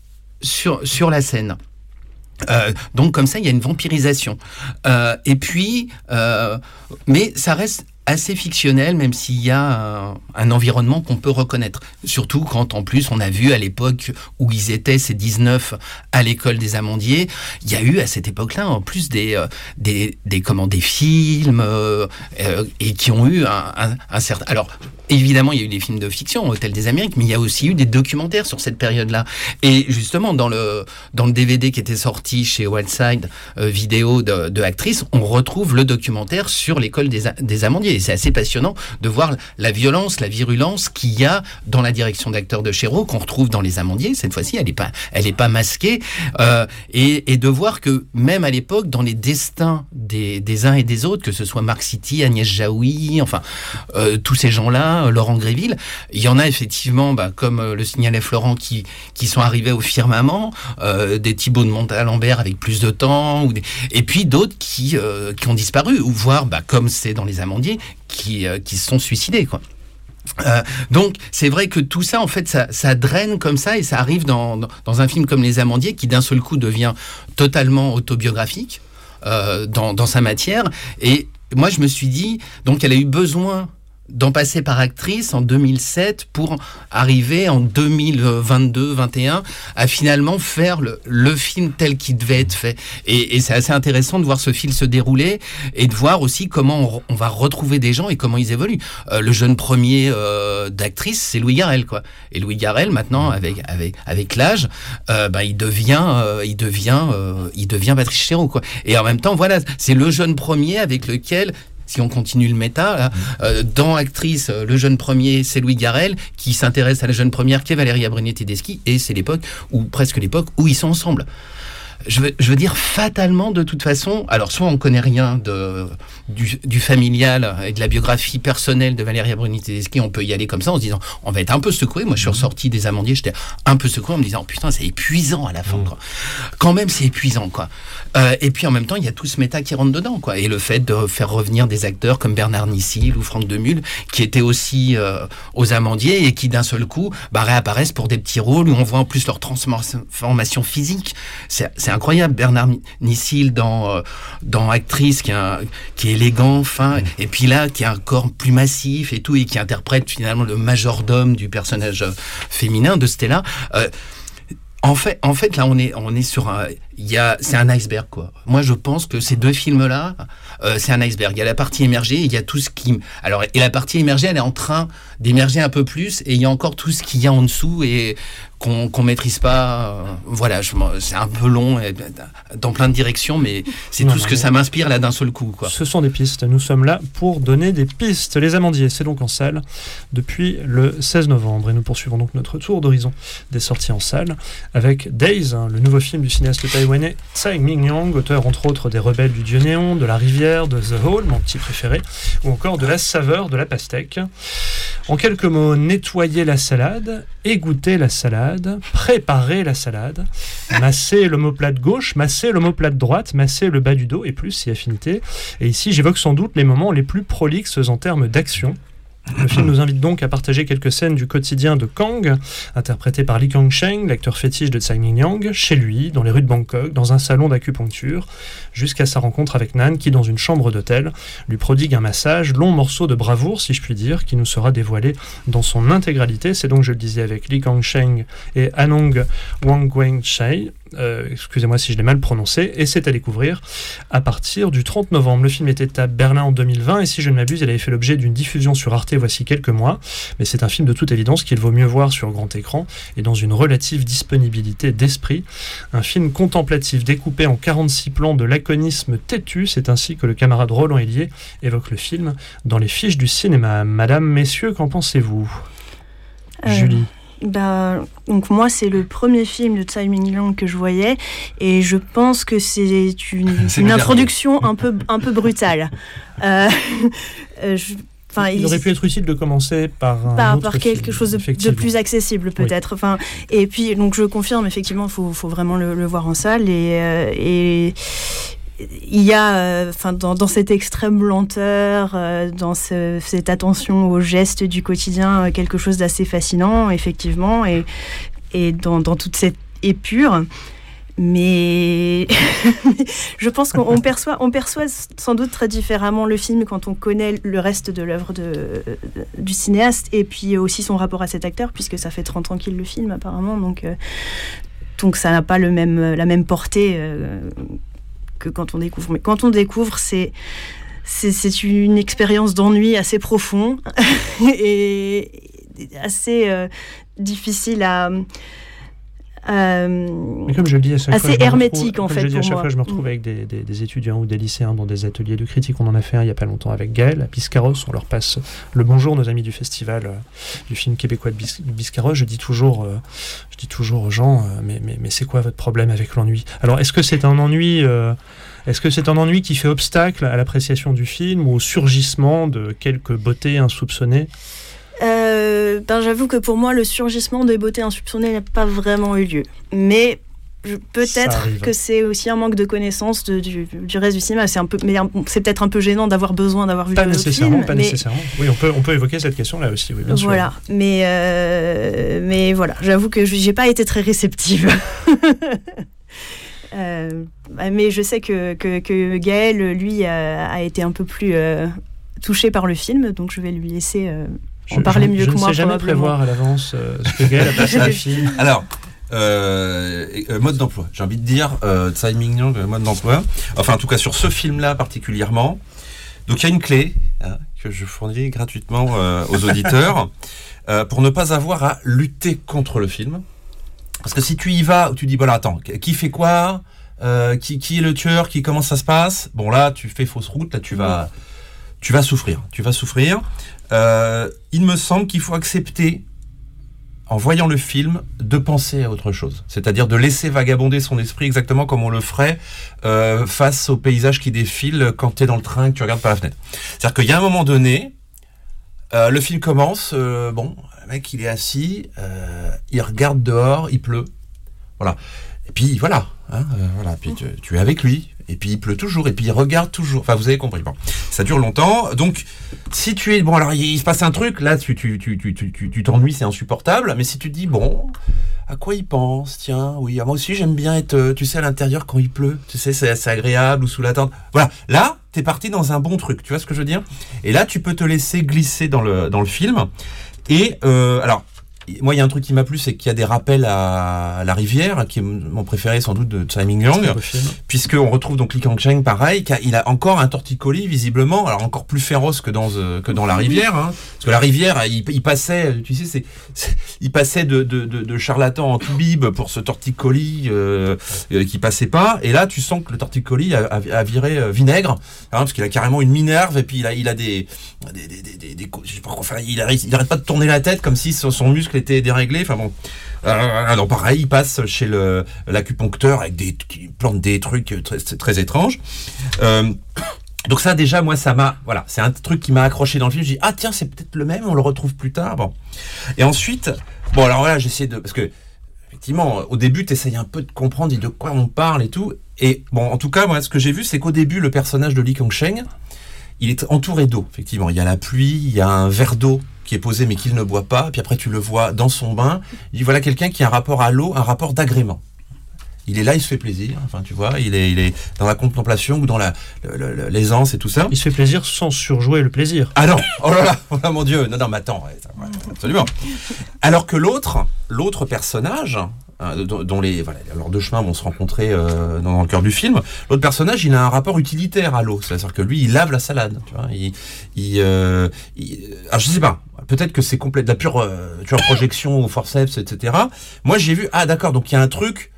Speaker 2: sur, sur la scène. Euh, donc comme ça il y a une vampirisation euh, et puis euh, mais ça reste assez fictionnel, même s'il y a un, un environnement qu'on peut reconnaître. Surtout quand, en plus, on a vu à l'époque où ils étaient, ces dix-neuf, à l'école des Amandiers, il y a eu à cette époque-là, en plus, des, euh, des, des, comment, des films, euh, euh, et qui ont eu un, un, un certain... Alors, évidemment, il y a eu des films de fiction, Hôtel des Amériques, mais il y a aussi eu des documentaires sur cette période-là. Et justement, dans le, dans le D V D qui était sorti chez Wildside, euh, vidéo de, de Actrice, on retrouve le documentaire sur l'école des, des Amandiers. Et c'est assez passionnant de voir la violence, la virulence qu'il y a dans la direction d'acteur de Chéreau, qu'on retrouve dans Les Amandiers. Cette fois-ci, elle n'est pas, elle est pas masquée. Euh, et, et de voir que, même à l'époque, dans les destins des, des uns et des autres, que ce soit Marc City, Agnès Jaoui, enfin, euh, tous ces gens-là, Laurent Gréville, il y en a effectivement, bah, comme euh, le signalait Florent, qui, qui sont arrivés au firmament, euh, des Thibaut de Montalembert avec plus de temps, ou des... et puis d'autres qui, euh, qui ont disparu, ou voire, bah, comme c'est dans Les Amandiers, qui, euh, qui se sont suicidés, quoi. Euh, donc c'est vrai que tout ça en fait ça, ça draine comme ça et ça arrive dans, dans, dans un film comme Les Amandiers qui d'un seul coup devient totalement autobiographique euh, dans, dans sa matière. Et moi je me suis dit, donc elle a eu besoin d'en passer par Actrice en deux mille sept pour arriver en deux mille vingt-deux vingt et un à finalement faire le, le film tel qu'il devait être fait. Et, et c'est assez intéressant de voir ce fil se dérouler et de voir aussi comment on, on va retrouver des gens et comment ils évoluent. Euh, le jeune premier euh, d'Actrice, c'est Louis Garrel, quoi. Et Louis Garrel, maintenant, avec, avec, avec l'âge, euh, bah, il devient, euh, il devient, euh, il devient Patrice Chéreau, quoi. Et en même temps, voilà, c'est le jeune premier avec lequel, si on continue le méta, là, euh, dans Actrice, euh, le jeune premier, c'est Louis Garrel, qui s'intéresse à la jeune première, qui est Valeria Bruni-Tedeschi, et c'est l'époque, ou presque l'époque, où ils sont ensemble. Je veux, je veux dire, fatalement, de toute façon, alors soit on connaît rien de, du, du familial et de la biographie personnelle de Valeria Bruni-Tedeschi, on peut y aller comme ça en se disant, on va être un peu secoué. Moi, je suis ressorti des Amandiers, j'étais un peu secoué en me disant, oh, putain, c'est épuisant à la fin, quoi. Quand même, c'est épuisant, quoi. Euh, et puis, en même temps, il y a tout ce méta qui rentre dedans, quoi. Et le fait de faire revenir des acteurs comme Bernard Nissil ou Franck Demule, qui étaient aussi euh, aux Amandiers et qui, d'un seul coup, bah, réapparaissent pour des petits rôles où on voit en plus leur transformation physique. C'est, c'est incroyable. Bernard Nissil dans, euh, dans Actrice, qui est, un, qui est élégant, fin, mmh. et puis là, qui a un corps plus massif et tout, et qui interprète finalement le majordome du personnage féminin de Stella. Euh, En fait, en fait, là, on est, on est sur un, il y a, c'est un iceberg, quoi. Moi, je pense que ces deux films-là, euh, c'est un iceberg. Il y a la partie émergée, et il y a tout ce qui, alors, et la partie émergée, elle est en train d'émerger un peu plus, et il y a encore tout ce qu'il y a en dessous et qu'on, qu'on maîtrise pas. Euh, voilà, je, c'est un peu long, et, dans plein de directions, mais c'est non, tout non, ce que ça m'inspire là d'un seul coup, quoi.
Speaker 3: Ce sont des pistes. Nous sommes là pour donner des pistes. Les Amandiers, c'est donc en salle depuis le seize novembre, et nous poursuivons donc notre tour d'horizon des sorties en salle avec Days, hein, le nouveau film du cinéaste taïwanais Tsai Ming-liang, auteur entre autres des Rebelles du Dieu Néon, de La Rivière, de The Hole, mon petit préféré, ou encore de La Saveur de la Pastèque. En quelques mots, nettoyer la salade, égoutter la salade, préparer la salade, masser l'omoplate gauche, masser l'omoplate droite, masser le bas du dos et plus si affinité. Et ici, j'évoque sans doute les moments les plus prolixes en termes d'action. Le film nous invite donc à partager quelques scènes du quotidien de Kang, interprété par Lee Kang-sheng, l'acteur fétiche de Tsai Ming-liang, chez lui, dans les rues de Bangkok, dans un salon d'acupuncture, jusqu'à sa rencontre avec Nan, qui, dans une chambre d'hôtel, lui prodigue un massage, long morceau de bravoure, si je puis dire, qui nous sera dévoilé dans son intégralité. C'est donc, je le disais, avec Lee Kang-sheng et Anong Wang-Wen-chai, Euh, excusez-moi si je l'ai mal prononcé, et c'est à découvrir à partir du trente novembre. Le film était à Berlin en deux mille vingt, et si je ne m'abuse, il avait fait l'objet d'une diffusion sur Arte voici quelques mois, mais c'est un film de toute évidence qu'il vaut mieux voir sur grand écran et dans une relative disponibilité d'esprit. Un film contemplatif découpé en quarante-six plans de laconisme têtu, c'est ainsi que le camarade Roland Hélier évoque le film dans les fiches du cinéma. Madame, messieurs, qu'en pensez-vous? euh... Julie.
Speaker 6: Bah, donc moi c'est le premier film de Tsai Ming-liang que je voyais et je pense que c'est une, c'est une introduction un peu, un peu brutale. Euh, je,
Speaker 3: il, il aurait pu être utile de commencer par, un
Speaker 6: par,
Speaker 3: autre
Speaker 6: par quelque
Speaker 3: film,
Speaker 6: chose de, de plus accessible peut-être. Oui. Enfin, et puis donc je confirme effectivement il faut, faut vraiment le, le voir en salle et, euh, et il y a, enfin, euh, dans, dans cette extrême lenteur, euh, dans ce, cette attention aux gestes du quotidien, euh, quelque chose d'assez fascinant, effectivement, et, et dans, dans toute cette épure. Mais je pense qu'on on perçoit, on perçoit sans doute très différemment le film quand on connaît le reste de l'œuvre de, de, du cinéaste, et puis aussi son rapport à cet acteur, puisque ça fait trente ans qu'il le filme, apparemment, donc, euh, donc ça n'a pas le même, la même portée euh, que quand on découvre. Mais quand on découvre, c'est, c'est, c'est une expérience d'ennui assez profond et assez euh, difficile à... Euh,
Speaker 3: Mais comme je le dis à chaque
Speaker 6: assez
Speaker 3: fois,
Speaker 6: hermétique
Speaker 3: retrouve,
Speaker 6: en fait.
Speaker 3: Je dis à chaque
Speaker 6: moi.
Speaker 3: fois, je me retrouve mmh. avec des, des, des étudiants ou des lycéens dans des ateliers de critique. On en a fait un il n'y a pas longtemps avec Gaël à Biscarros. On leur passe le bonjour, nos amis du festival euh, du film québécois de Bis- Biscarros. Je dis toujours, euh, je dis toujours aux gens, euh, mais, mais, mais c'est quoi votre problème avec l'ennui? Alors, est-ce que c'est un ennui euh, Est-ce que c'est un ennui qui fait obstacle à l'appréciation du film ou au surgissement de quelques beautés insoupçonnées?
Speaker 6: Euh, ben j'avoue que pour moi, le surgissement des beautés insoupçonnées n'a pas vraiment eu lieu. Mais je, peut-être que c'est aussi un manque de connaissance de, du, du reste du cinéma. C'est, un peu, mais un, c'est peut-être un peu gênant d'avoir besoin d'avoir vu
Speaker 3: pas
Speaker 6: le
Speaker 3: nécessairement,
Speaker 6: film.
Speaker 3: Pas
Speaker 6: mais...
Speaker 3: nécessairement. Oui, on peut, on peut évoquer cette question-là aussi, oui, bien
Speaker 6: voilà.
Speaker 3: sûr.
Speaker 6: Mais, euh, mais voilà, j'avoue que je n'ai pas été très réceptive. euh, mais je sais que, que, que Gaël, lui, a, a été un peu plus euh, touché par le film. Donc je vais lui laisser... Euh, On
Speaker 3: je,
Speaker 6: parlait
Speaker 3: je,
Speaker 6: mieux
Speaker 3: je
Speaker 6: que moi.
Speaker 3: Je ne sais jamais prévoir à l'avance euh, ce que Gaël a passé à film.
Speaker 5: Alors, euh, euh, mode d'emploi. J'ai envie de dire, euh, Tsai Ming-liang, mode d'emploi. Enfin, en tout cas, sur ce film-là particulièrement. Donc, il y a une clé hein, que je fournis gratuitement euh, aux auditeurs euh, pour ne pas avoir à lutter contre le film. Parce que si tu y vas, tu dis, voilà, attends, qui fait quoi euh, qui, qui est le tueur qui, comment ça se passe? Bon, là, tu fais fausse route, là, tu vas, tu vas souffrir. Tu vas souffrir. Euh, il me semble qu'il faut accepter, en voyant le film, de penser à autre chose. C'est-à-dire de laisser vagabonder son esprit exactement comme on le ferait euh, face au paysage qui défile quand tu es dans le train et que tu regardes par la fenêtre. C'est-à-dire qu'il y a un moment donné, euh, le film commence, euh, bon, le mec il est assis, euh, il regarde dehors, il pleut. Voilà. Et puis voilà, hein, euh, voilà. Puis tu, tu es avec lui. Et puis il pleut toujours, et puis il regarde toujours. Enfin, vous avez compris. Bon, ça dure longtemps. Donc, si tu es bon, alors il, il se passe un truc. Là, tu tu tu tu tu tu t'ennuies, c'est insupportable. Mais si tu te dis bon, à quoi il pense? Tiens, oui, moi aussi j'aime bien être, tu sais, à l'intérieur quand il pleut. Tu sais, c'est assez agréable ou sous la tente. Voilà. Là, t'es parti dans un bon truc. Tu vois ce que je veux dire? Et là, tu peux te laisser glisser dans le dans le film. Et euh, alors. Moi, il y a un truc qui m'a plu, c'est qu'il y a des rappels à La Rivière, qui est mon préféré sans doute de Tsai Ming-liang, puisqu'on retrouve donc Lee Kang-sheng, pareil, il a encore un torticolis, visiblement, alors encore plus féroce que dans, euh, que dans La Rivière, hein, parce que La Rivière, il, il passait, tu sais, c'est, c'est, il passait de, de, de, de charlatan en toubib pour ce torticolis euh, euh, qui passait pas, et là, tu sens que le torticolis a, a, a viré euh, vinaigre, hein, parce qu'il a carrément une minerve, et puis il a, il a des, des, des, des, des, des je sais pas, enfin, il arrête, il arrête pas de tourner la tête comme si son, son muscle était déréglé. Enfin bon, euh, alors pareil, il passe chez le l'acupuncteur avec des qui plante des trucs très très étranges. Euh, donc ça déjà, moi ça m'a, voilà, c'est un truc qui m'a accroché dans le film. Je dis ah tiens, c'est peut-être le même, on le retrouve plus tard. Bon, et ensuite, bon alors voilà, j'essaie de, parce que effectivement au début t'essayes un peu de comprendre de quoi on parle et tout. Et bon, en tout cas moi ce que j'ai vu, c'est qu'au début le personnage de Lee Kang-sheng, il est entouré d'eau, effectivement. Il y a la pluie, il y a un verre d'eau qui est posé mais qu'il ne boit pas, puis après tu le vois dans son bain. Il dit voilà quelqu'un qui a un rapport à l'eau, un rapport d'agrément. Il est là, il se fait plaisir, enfin tu vois, il est, il est dans la contemplation ou dans la, le, le, l'aisance et tout ça.
Speaker 3: Il se fait plaisir sans surjouer le plaisir.
Speaker 5: Ah non, oh là là, oh là mon Dieu, non non mais attends, ouais, ça, ouais, absolument. Alors que l'autre, l'autre personnage, hein, dont, dont les, voilà, leurs deux chemins vont se rencontrer euh, dans, dans le cœur du film, l'autre personnage, il a un rapport utilitaire à l'eau, c'est-à-dire que lui, il lave la salade, tu vois, il, il, euh, il alors je sais pas. Peut-être que c'est complet de la pure, euh, tu vois, projection au forceps, et cetera. Moi, j'ai vu, ah d'accord, donc il y a un truc,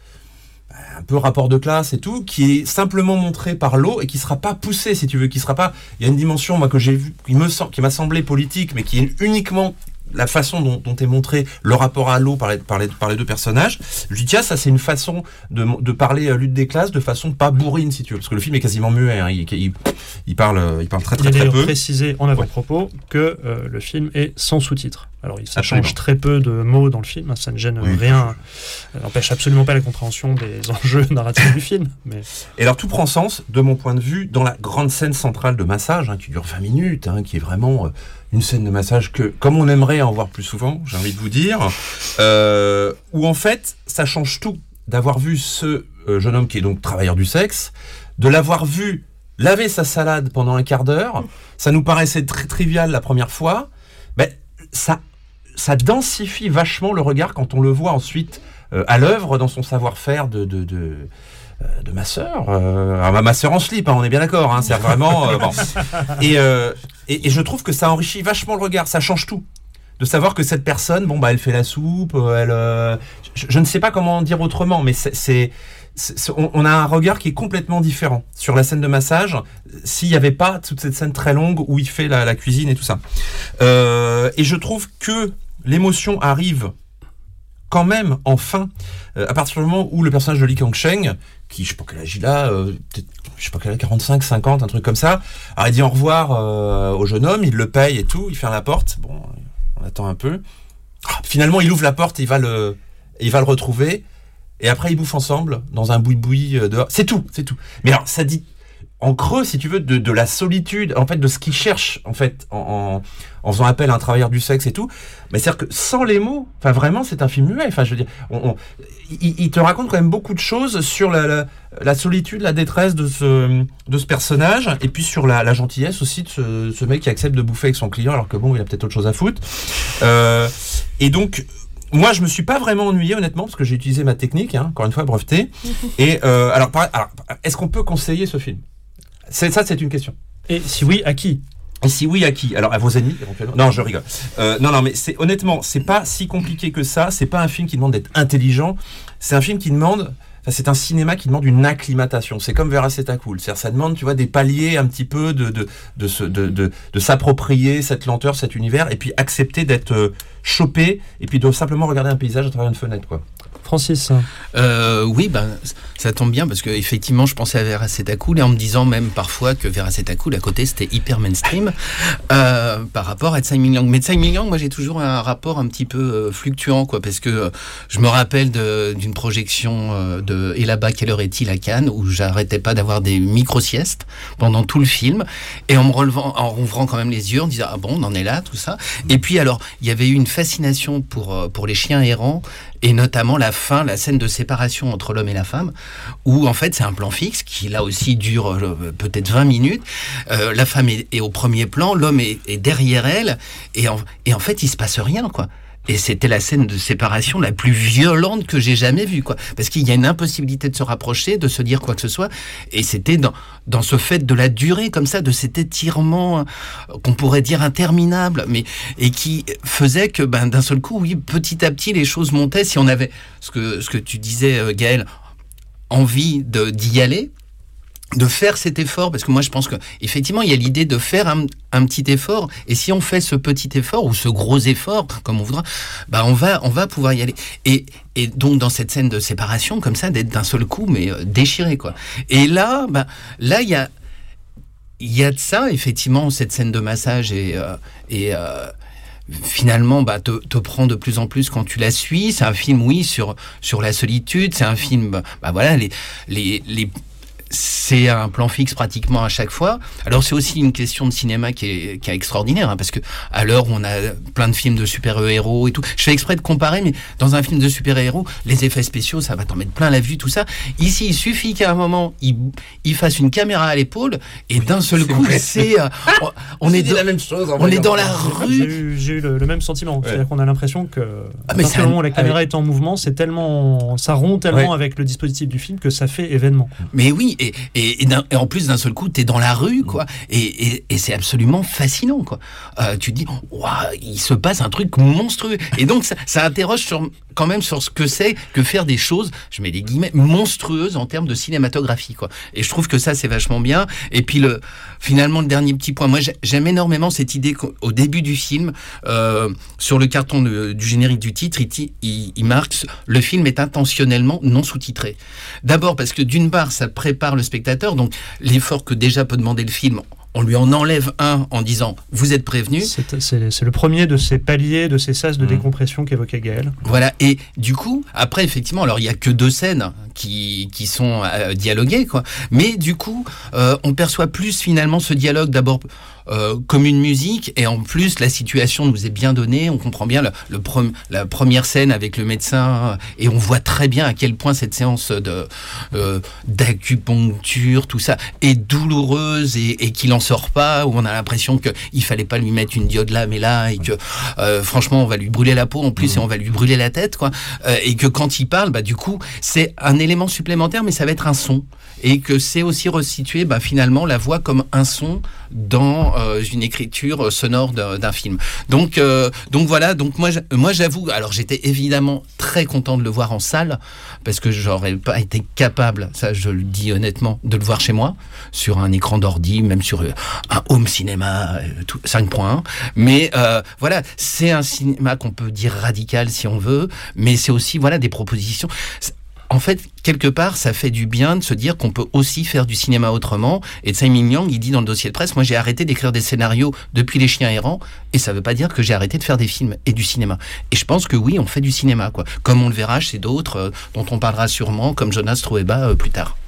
Speaker 5: un peu rapport de classe et tout, qui est simplement montré par l'eau et qui sera pas poussé, si tu veux, qui sera pas. Il y a une dimension, moi, que j'ai vu, qui me semble, qui m'a semblé politique, mais qui est uniquement la façon dont, dont est montré le rapport à l'eau par les, par les, par les deux personnages. Je dis tiens, ça c'est une façon de, de parler lutte des classes de façon pas bourrine, si tu veux, parce que le film est quasiment muet, hein, il, il, il parle, il parle très très,
Speaker 3: très,
Speaker 5: très peu.
Speaker 3: Il est précisé en avant-propos ouais. que euh, le film est sans sous-titres. Alors ça absolument. Change très peu de mots dans le film, ça ne gêne oui. rien, ça n'empêche absolument pas la compréhension des enjeux narratifs du film. Mais...
Speaker 5: Et alors tout prend sens, de mon point de vue, dans la grande scène centrale de massage, hein, qui dure vingt minutes, hein, qui est vraiment euh, une scène de massage que, comme on aimerait en voir plus souvent, j'ai envie de vous dire, euh, où en fait, ça change tout d'avoir vu ce euh, jeune homme qui est donc travailleur du sexe, de l'avoir vu laver sa salade pendant un quart d'heure, ça nous paraissait très trivial la première fois, ben, ça, ça densifie vachement le regard quand on le voit ensuite euh, à l'œuvre dans son savoir-faire de... de, de de ma sœur, euh, ma sœur en slip, hein, on est bien d'accord, hein, c'est vraiment euh, bon. Et, euh, et, et je trouve que ça enrichit vachement le regard, ça change tout. De savoir que cette personne, bon bah elle fait la soupe, elle, euh, je, je ne sais pas comment dire autrement, mais c'est, c'est, c'est on, on a un regard qui est complètement différent sur la scène de massage. S'il n'y avait pas toute cette scène très longue où il fait la, la cuisine et tout ça, euh, et je trouve que l'émotion arrive quand même, enfin, euh, à partir du moment où le personnage de Lee Kang-sheng, qui, je sais pas quel âge il a, euh, je sais pas quel âge, quarante-cinq, cinquante, un truc comme ça, alors il dit au revoir euh, au jeune homme, il le paye et tout, il ferme la porte, bon, on attend un peu, ah, finalement il ouvre la porte, et il va le, il va le retrouver, et après ils bouffent ensemble, dans un boui-boui euh, dehors, c'est tout, c'est tout. Mais alors, ça dit, en creux, si tu veux, de, de la solitude, en fait, de ce qu'il cherche, en fait, en, en, en faisant appel à un travailleur du sexe et tout. Mais c'est-à-dire que sans les mots, enfin, vraiment, c'est un film muet. Enfin, je veux dire, on, on, il, il te raconte quand même beaucoup de choses sur la, la, la solitude, la détresse de ce, de ce personnage, et puis sur la, la gentillesse aussi de ce, ce mec qui accepte de bouffer avec son client, alors que bon, il a peut-être autre chose à foutre. Euh, et donc, moi, je me suis pas vraiment ennuyé, honnêtement, parce que j'ai utilisé ma technique, hein, encore une fois, brevetée. Et euh, alors, par, alors, est-ce qu'on peut conseiller ce film ? C'est, ça, c'est une question.
Speaker 3: Et si oui, à qui ?
Speaker 5: Et si oui, à qui ? Alors, à vos ennemis, éventuellement. Non, je rigole. Euh, non, non, mais c'est, honnêtement, c'est pas si compliqué que ça. C'est pas un film qui demande d'être intelligent. C'est un film qui demande... Enfin, c'est un cinéma qui demande une acclimatation. C'est comme Veracetacool. C'est-à-dire, ça demande, tu vois, des paliers un petit peu de, de, de, de, de, de, de s'approprier cette lenteur, cet univers, et puis accepter d'être euh, chopé, et puis de simplement regarder un paysage à travers une fenêtre, quoi.
Speaker 3: Francis.
Speaker 2: euh, Oui, ben, ça tombe bien parce que effectivement, je pensais à Veracetacool et en me disant même parfois que Veracetacool à côté c'était hyper mainstream euh, par rapport à Tsai Ming-liang. Mais Tsai Ming-liang, moi j'ai toujours un rapport un petit peu euh, fluctuant, quoi, parce que euh, je me rappelle de, d'une projection euh, de Et là-bas, quelle heure est-il à Cannes, où j'arrêtais pas d'avoir des micro-siestes pendant tout le film et en me relevant, en rouvrant quand même les yeux, en disant ah bon, on en est là, tout ça. Et puis alors, il y avait eu une fascination pour pour les chiens errants. Et notamment la fin, la scène de séparation entre l'homme et la femme, où en fait c'est un plan fixe qui là aussi dure euh, peut-être vingt minutes. Euh, la femme est, est au premier plan, l'homme est, est derrière elle, et en, et en fait il se passe rien, quoi. Et c'était la scène de séparation la plus violente que j'ai jamais vue, quoi. Parce qu'il y a une impossibilité de se rapprocher, de se dire quoi que ce soit. Et c'était dans, dans ce fait de la durée, comme ça, de cet étirement qu'on pourrait dire interminable, mais, et qui faisait que, ben, d'un seul coup, oui, petit à petit, les choses montaient. Si on avait, ce que, ce que tu disais, Gaël, envie de, d'y aller, de faire cet effort, parce que moi je pense que effectivement il y a l'idée de faire un, un petit effort, et si on fait ce petit effort ou ce gros effort comme on voudra, bah on va on va pouvoir y aller, et et donc dans cette scène de séparation comme ça, d'être d'un seul coup mais euh, déchiré, quoi. Et là bah là il y a il y a de ça, effectivement, cette scène de massage et euh, et euh, finalement, bah, te, te prend de plus en plus quand tu la suis. C'est un film, oui, sur sur la solitude. C'est un film, bah voilà, les les les c'est un plan fixe pratiquement à chaque fois. Alors c'est aussi une question de cinéma qui est, qui est extraordinaire, hein, parce que à l'heure où on a plein de films de super-héros et tout, je fais exprès de comparer, mais dans un film de super-héros, les effets spéciaux, ça va t'en mettre plein la vue, tout ça. Ici, il suffit qu'à un moment, il, il fasse une caméra à l'épaule, et d'un seul
Speaker 5: c'est
Speaker 2: coup,
Speaker 5: vrai.
Speaker 2: c'est... Euh, on, on est,
Speaker 5: dit
Speaker 2: dans,
Speaker 5: la même chose.
Speaker 2: on est dans la
Speaker 3: J'ai
Speaker 2: rue.
Speaker 3: eu, j'ai eu le, le même sentiment.
Speaker 5: Ouais.
Speaker 3: C'est-à-dire qu'on a l'impression que
Speaker 2: Ah,
Speaker 3: à
Speaker 2: mais
Speaker 3: partir
Speaker 2: c'est
Speaker 3: du
Speaker 2: un-
Speaker 3: moment où la caméra
Speaker 2: ah,
Speaker 3: est en mouvement, c'est tellement, ça rompt tellement
Speaker 5: Ouais.
Speaker 3: avec le dispositif du film que ça fait événement.
Speaker 2: Mais oui, et, et, et, d'un- et en plus d'un seul coup, t'es dans la rue, quoi. Et, et, et c'est absolument fascinant, quoi. Euh, tu te dis, waouh, il se passe un truc monstrueux. Et donc, ça, ça interroge sur, quand même sur ce que c'est que faire des choses, je mets des guillemets, monstrueuses en termes de cinématographie, quoi. Et je trouve que ça, c'est vachement bien. Et puis, le, finalement, le dernier petit point, moi, j'ai- j'aime énormément cette idée qu'au début du film, euh, sur le carton de- du générique du titre, il, ti- il, il marque le film est intentionnellement non sous-titré. D'abord parce que d'une part, ça prépare le spectateur, donc l'effort que déjà peut demander le film, on lui en enlève un en disant vous êtes prévenu.
Speaker 3: C'est, c'est, c'est le premier de ces paliers, de ces sas de
Speaker 5: Mmh.
Speaker 3: décompression qu'évoquait Gaël.
Speaker 2: Voilà, et du coup, après, effectivement, alors il y a que deux scènes qui, qui sont euh, dialoguées, quoi. Mais du coup, euh, on perçoit plus finalement ce dialogue d'abord euh, comme une musique, et en plus, la situation nous est bien donnée. On comprend bien le, le prom- la première scène avec le médecin, et on voit très bien à quel point cette séance de euh, d'acupuncture, tout ça, est douloureuse et, et qu'il en sort pas, où on a l'impression que il fallait pas lui mettre une diode là, mais là, et que euh, franchement, on va lui brûler la peau en plus, et on va lui brûler la tête, quoi. Euh, et que quand il parle, bah du coup, c'est un élément supplémentaire, mais ça va être un son, et que c'est aussi resituer, bah finalement, la voix comme un son dans euh, une écriture sonore d'un, d'un film. Donc, euh, donc voilà. Donc moi, moi, j'avoue. Alors, j'étais évidemment très content de le voir en salle, parce que j'aurais pas été capable, ça, je le dis honnêtement, de le voir chez moi sur un écran d'ordi, même sur un home cinéma euh, tout, cinq point un. Mais euh, voilà, c'est un cinéma qu'on peut dire radical si on veut, mais c'est aussi voilà des propositions. En fait, quelque part, ça fait du bien de se dire qu'on peut aussi faire du cinéma autrement. Et Tsai Ming-liang, il dit dans le dossier de presse, moi j'ai arrêté d'écrire des scénarios depuis Les Chiens Errants, et ça veut pas dire que j'ai arrêté de faire des films et du cinéma. Et je pense que oui, on fait du cinéma, quoi. Comme on le verra chez d'autres, euh, dont on parlera sûrement, comme Jonas Trueba euh, plus tard.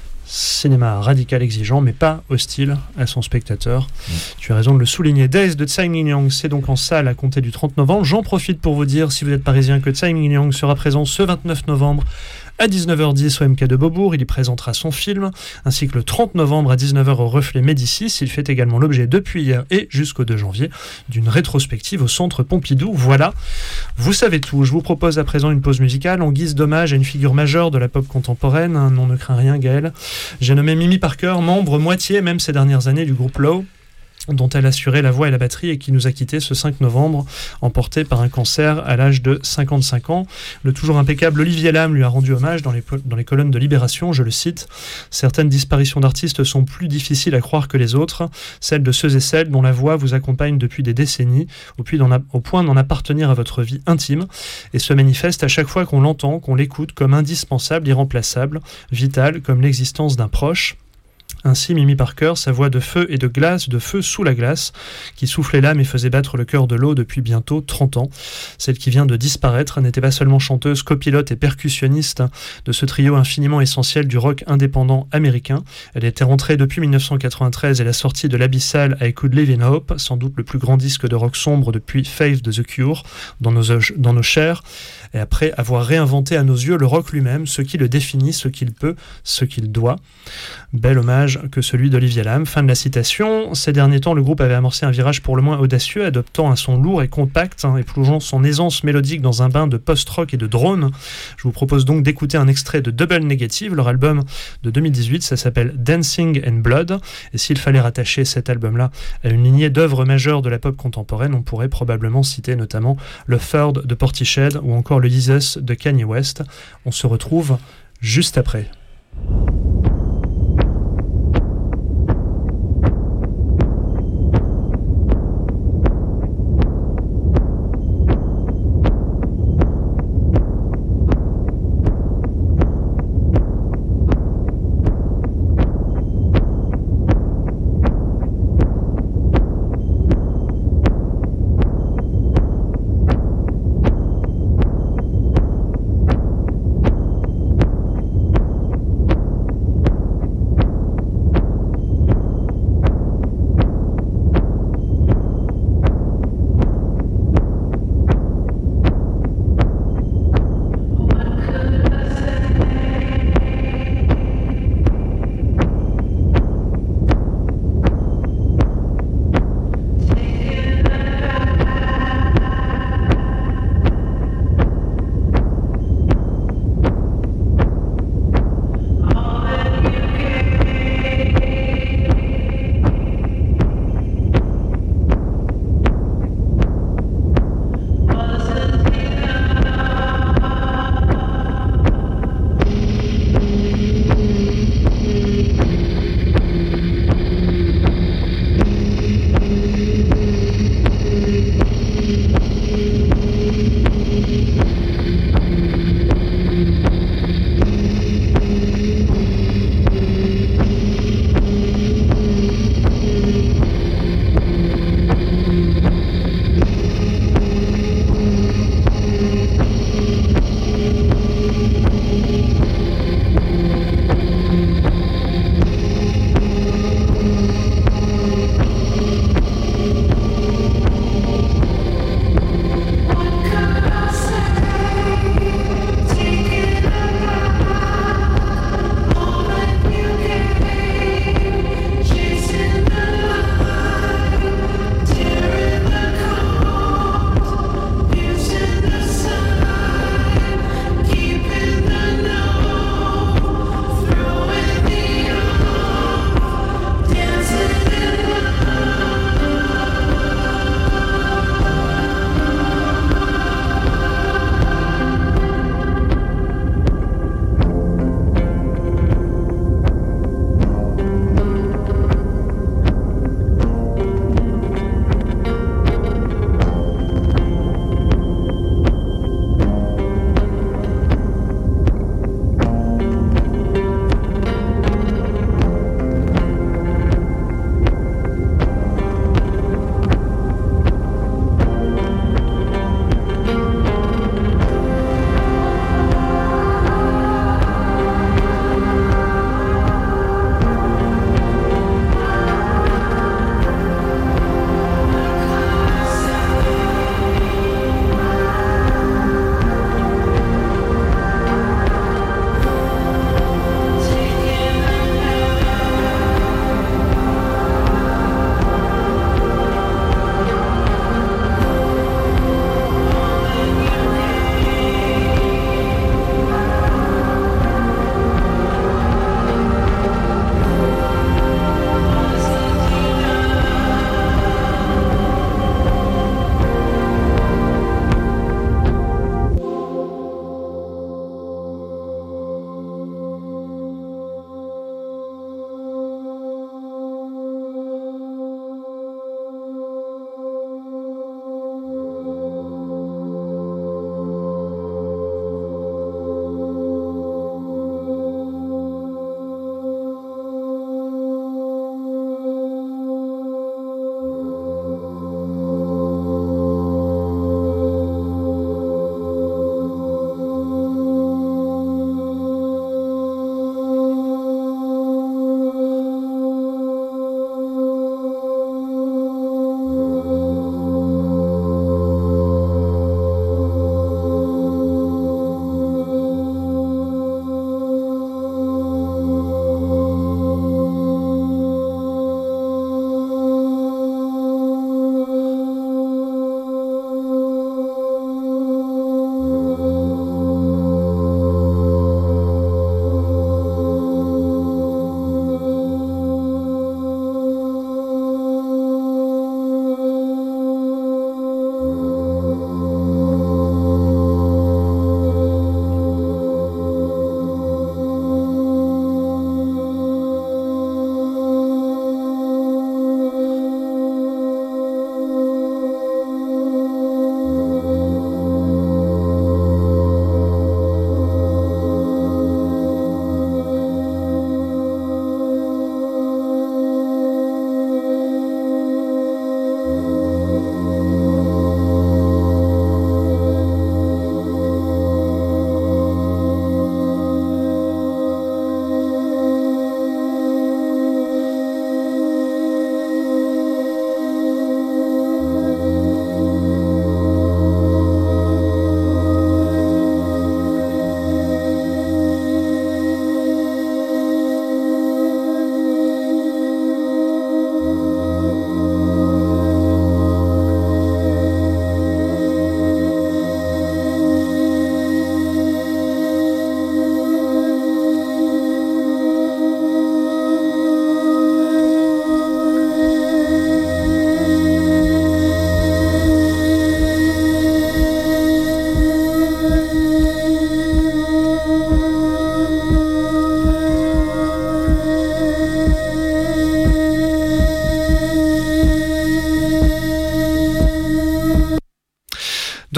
Speaker 3: Cinéma radical exigeant, mais pas hostile à son spectateur. Mmh. Tu as raison de le souligner. Days de Tsai Ming-liang, c'est donc en salle à compter du trente novembre. J'en profite pour vous dire, si vous êtes parisien, que Tsai Ming-liang sera présent ce vingt-neuf novembre à dix-neuf heures dix au M K de Beaubourg. Il y présentera son film, ainsi que le trente novembre à dix-neuf heures au Reflet Médicis. Il fait également l'objet depuis hier et jusqu'au deux janvier d'une rétrospective au Centre Pompidou. Voilà, vous savez tout. Je vous propose à présent une pause musicale en guise d'hommage à une figure majeure de la pop contemporaine. Un nom ne craint rien, Gaël. J'ai nommé Mimi Parker, membre moitié même ces dernières années du groupe Low, dont elle assurait la voix et la batterie, et qui nous a quittés ce cinq novembre, emporté par un cancer à l'âge de cinquante-cinq ans. Le toujours impeccable Olivier Lam lui a rendu hommage dans les, dans les colonnes de Libération, je le cite. « Certaines disparitions d'artistes sont plus difficiles à croire que les autres, celles de ceux et celles dont la voix vous accompagne depuis des décennies, au, puis d'en a, au point d'en appartenir à votre vie intime, et se manifeste à chaque fois qu'on l'entend, qu'on l'écoute comme indispensable, irremplaçable, vital, comme l'existence d'un proche. » Ainsi, Mimi Parker, sa voix de feu et de glace, de feu sous la glace, qui soufflait l'âme et faisait battre le cœur de l'eau depuis bientôt trente ans. Celle qui vient de disparaître n'était pas seulement chanteuse, copilote et percussionniste de ce trio infiniment essentiel du rock indépendant américain. Elle était rentrée depuis dix-neuf cent quatre-vingt-treize et la sortie de l'Abyssal I Could Live in Hope, sans doute le plus grand disque de rock sombre depuis Faith de The Cure, dans nos, dans nos chairs, et après avoir réinventé à nos yeux le rock lui-même, ce qui le définit, ce qu'il peut, ce qu'il doit. Bel hommage que celui d'Olivier Lam. Fin de la citation. Ces derniers temps, le groupe avait amorcé un virage pour le moins audacieux, adoptant un son lourd et compact, hein, et plongeant son aisance mélodique dans un bain de post-rock et de drone. Je vous propose donc d'écouter un extrait de Double Negative, leur album de deux mille dix-huit, ça s'appelle Dancing and Blood, et s'il fallait rattacher cet album-là à une lignée d'œuvres majeures de la pop contemporaine, on pourrait probablement citer notamment le Third de Portishead ou encore le Jesus de Kanye West. On se retrouve juste après.